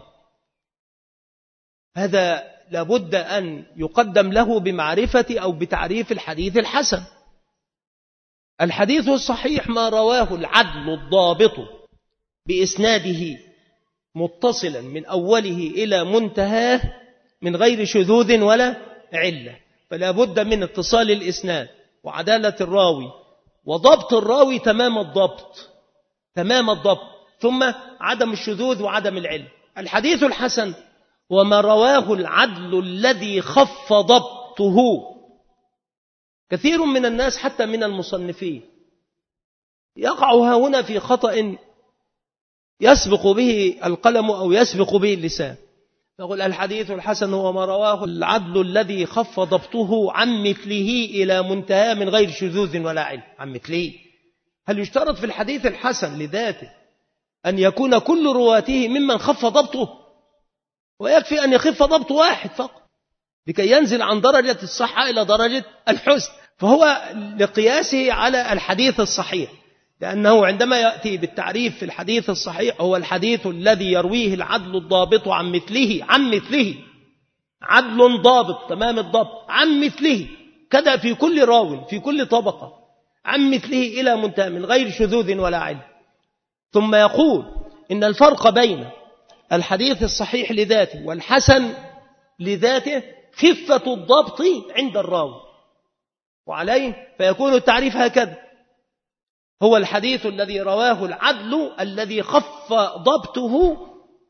هذا لابد أن يقدم له بمعرفة أو بتعريف الحديث الحسن. الحديث الصحيح ما رواه العدل الضابط بإسناده متصلا من أوله إلى منتهاه من غير شذوذ ولا علة، فلا بد من اتصال الإسناد وعدالة الراوي وضبط الراوي تمام الضبط تمام الضبط ثم عدم الشذوذ وعدم العلة. الحديث الحسن وما رواه العدل الذي خف ضبطه. كثير من الناس حتى من المصنفين يقع هنا في خطأ يسبق به القلم أو يسبق به اللسان، يقول الحديث الحسن هو ما رواه العدل الذي خف ضبطه عن مثله إلى منتهى من غير شذوذ ولا علم. عن مثله، هل يشترط في الحديث الحسن لذاته أن يكون كل رواته ممن خف ضبطه؟ ويكفي أن يخف ضبط واحد فقط لكي ينزل عن درجة الصحة إلى درجة الحسن، فهو لقياسه على الحديث الصحيح، لأنه عندما يأتي بالتعريف في الحديث الصحيح هو الحديث الذي يرويه العدل الضابط عن مثله عن مثله عدل ضابط تمام الضبط عن مثله، كذا في كل راو في كل طبقة عن مثله إلى منتهى من غير شذوذ ولا علم. ثم يقول إن الفرق بين الحديث الصحيح لذاته والحسن لذاته خفة الضبط عند الراوي، وعليه فيكون التعريف هكذا: هو الحديث الذي رواه العدل الذي خف ضبطه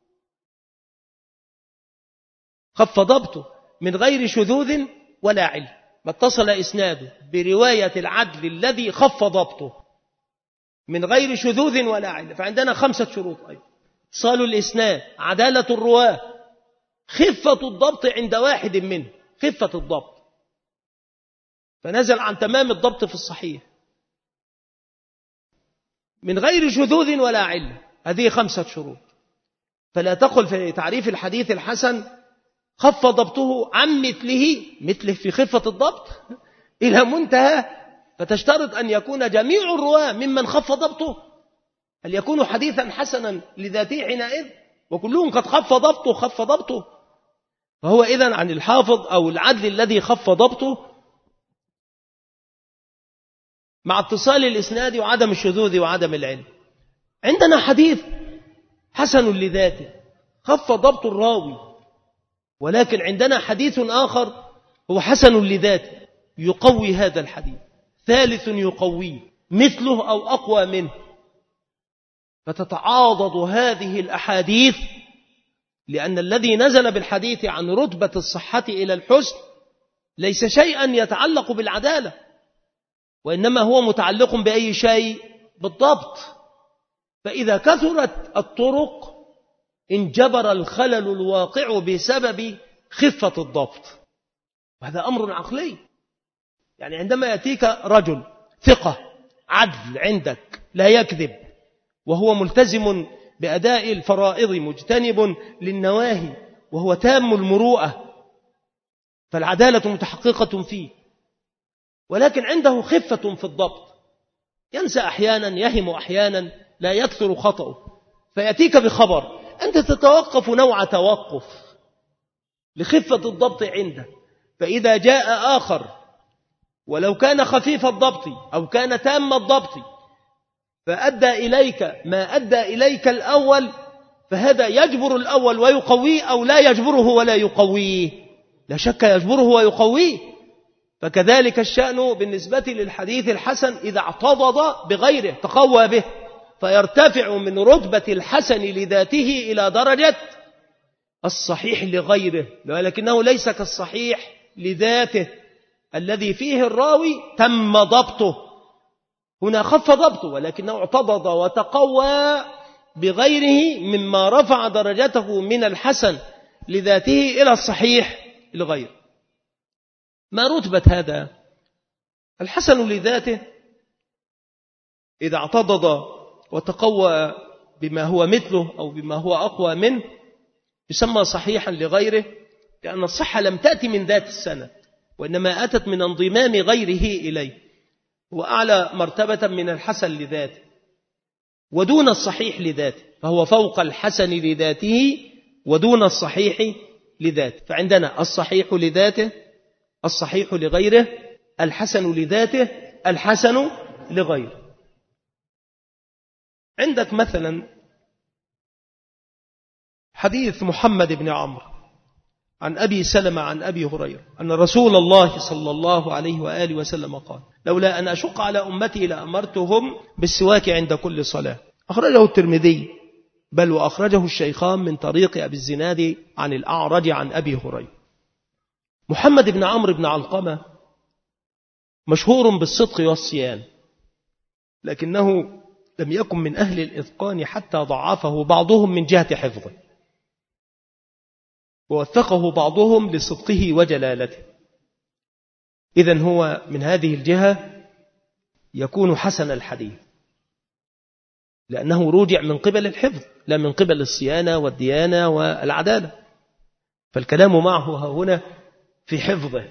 خف ضبطه من غير شذوذ ولا علة، ما اتصل إسناده برواية العدل الذي خف ضبطه من غير شذوذ ولا علة. فعندنا خمسة شروط أيضا: اتصال الإسناد، عدالة الرواة، خفة الضبط عند واحد منه، خفة الضبط فنزل عن تمام الضبط في الصحيح، من غير شذوذ ولا علة، هذه خمسة شروط. فلا تقل في تعريف الحديث الحسن خف ضبطه عن مثله، مثله في خفة الضبط إلى منتهى، فتشترط أن يكون جميع الرواة ممن خف ضبطه، هل يكون حديثا حسنا لذاته حينئذ وكلهم قد خف ضبطه خف ضبطه؟ فهو إذن عن الحافظ أو العدل الذي خف ضبطه مع اتصال الإسناد وعدم الشذوذ وعدم العلم. عندنا حديث حسن لذاته خف ضبط الراوي، ولكن عندنا حديث آخر هو حسن لذاته يقوي هذا الحديث، ثالث يقويه مثله أو أقوى منه، فتتعاضد هذه الأحاديث، لأن الذي نزل بالحديث عن رتبة الصحة إلى الحسن ليس شيئا يتعلق بالعدالة، وإنما هو متعلق بأي شيء؟ بالضبط. فإذا كثرت الطرق انجبر الخلل الواقع بسبب خفة الضبط، وهذا أمر عقلي. يعني عندما يأتيك رجل ثقة عدل عندك لا يكذب وهو ملتزم بأداء الفرائض مجتنب للنواهي وهو تام المروءة، فالعدالة متحققة فيه، ولكن عنده خفة في الضبط، ينسى أحيانا، يهم أحيانا، لا يكثر خطأه، فيأتيك بخبر أنت تتوقف نوع توقف لخفة الضبط عنده. فإذا جاء آخر ولو كان خفيف الضبط أو كان تام الضبط فأدى إليك ما أدى إليك الأول، فهذا يجبر الأول ويقويه أو لا يجبره ولا يقويه؟ لا شك يجبره ويقويه. فكذلك الشأن بالنسبة للحديث الحسن إذا اعتضد بغيره تقوى به، فيرتفع من رتبة الحسن لذاته إلى درجة الصحيح لغيره، ولكنه ليس كالصحيح لذاته الذي فيه الراوي تم ضبطه، هنا خف ضبطه ولكنه اعتضد وتقوى بغيره مما رفع درجته من الحسن لذاته إلى الصحيح لغيره. ما رتبة هذا؟ الحسن لذاته إذا اعتضد وتقوى بما هو مثله أو بما هو أقوى منه يسمى صحيحا لغيره، لأن الصحة لم تأتي من ذات السند وإنما أتت من انضمام غيره إليه، هو أعلى مرتبة من الحسن لذاته ودون الصحيح لذاته، فهو فوق الحسن لذاته ودون الصحيح لذاته. فعندنا الصحيح لذاته، الصحيح لغيره، الحسن لذاته، الحسن لغيره. عندك مثلا حديث محمد بن عمرو عن أبي سلمة عن أبي هريرة أن رسول الله صلى الله عليه وآله وسلم قال: لولا أن أشق على أمتي لأمرتهم بالسواك عند كل صلاة. أخرجه الترمذي، بل وأخرجه الشيخان من طريق أبي الزناد عن الأعرج عن أبي هريرة. محمد بن عمرو بن علقمة مشهور بالصدق والصيانة، لكنه لم يكن من أهل الإتقان حتى ضعفه بعضهم من جهة حفظه، ووثقه بعضهم لصدقه وجلالته. إذن هو من هذه الجهة يكون حسن الحديث، لأنه روجع من قبل الحفظ لا من قبل الصيانة والديانة والعدالة، فالكلام معه هنا في حفظه،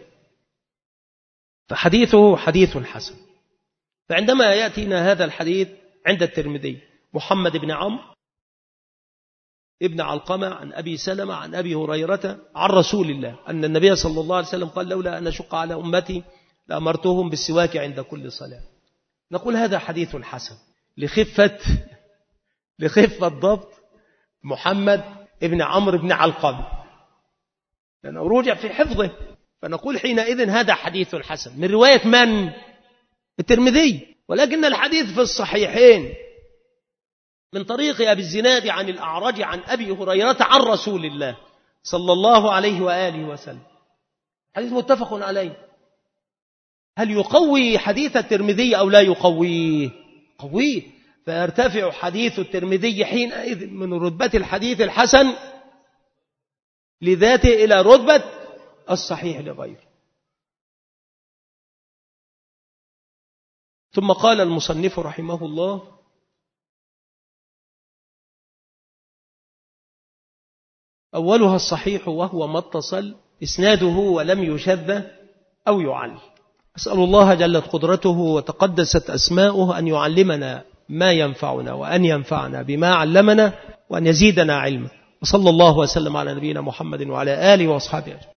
فحديثه حديث حسن. فعندما يأتينا هذا الحديث عند الترمذي محمد بن عمرو ابن علقمة عن أبي سلمة عن أبي هريرة عن رسول الله أن النبي صلى الله عليه وسلم قال: لولا أن أشق على أمتي لأمرتهم بالسواك عند كل صلاة. نقول هذا حديث حسن لخفة لخفة ضبط محمد ابن عمرو بن علقمة، لأنه رجع في حفظه، فنقول حينئذ هذا حديث حسن من رواية من؟ الترمذي. ولكن الحديث في الصحيحين من طريق أبي الزناد عن الأعرج عن أبي هريرة عن رسول الله صلى الله عليه وآله وسلم، حديث متفق عليه. هل يقوي حديث الترمذي أو لا يقويه؟ قويه، فيرتفع حديث الترمذي حينئذ من رتبة الحديث الحسن لذاته إلى رتبة الصحيح لغيره. ثم قال المصنف رحمه الله: أولها الصحيح وهو ما اتصل إسناده ولم يشذ أو يعل. أسأل الله جلت قدرته وتقدست أسماؤه أن يعلمنا ما ينفعنا وأن ينفعنا بما علمنا وأن يزيدنا علما. وصلى الله وسلم على نبينا محمد وعلى آله وأصحابه أجمعين.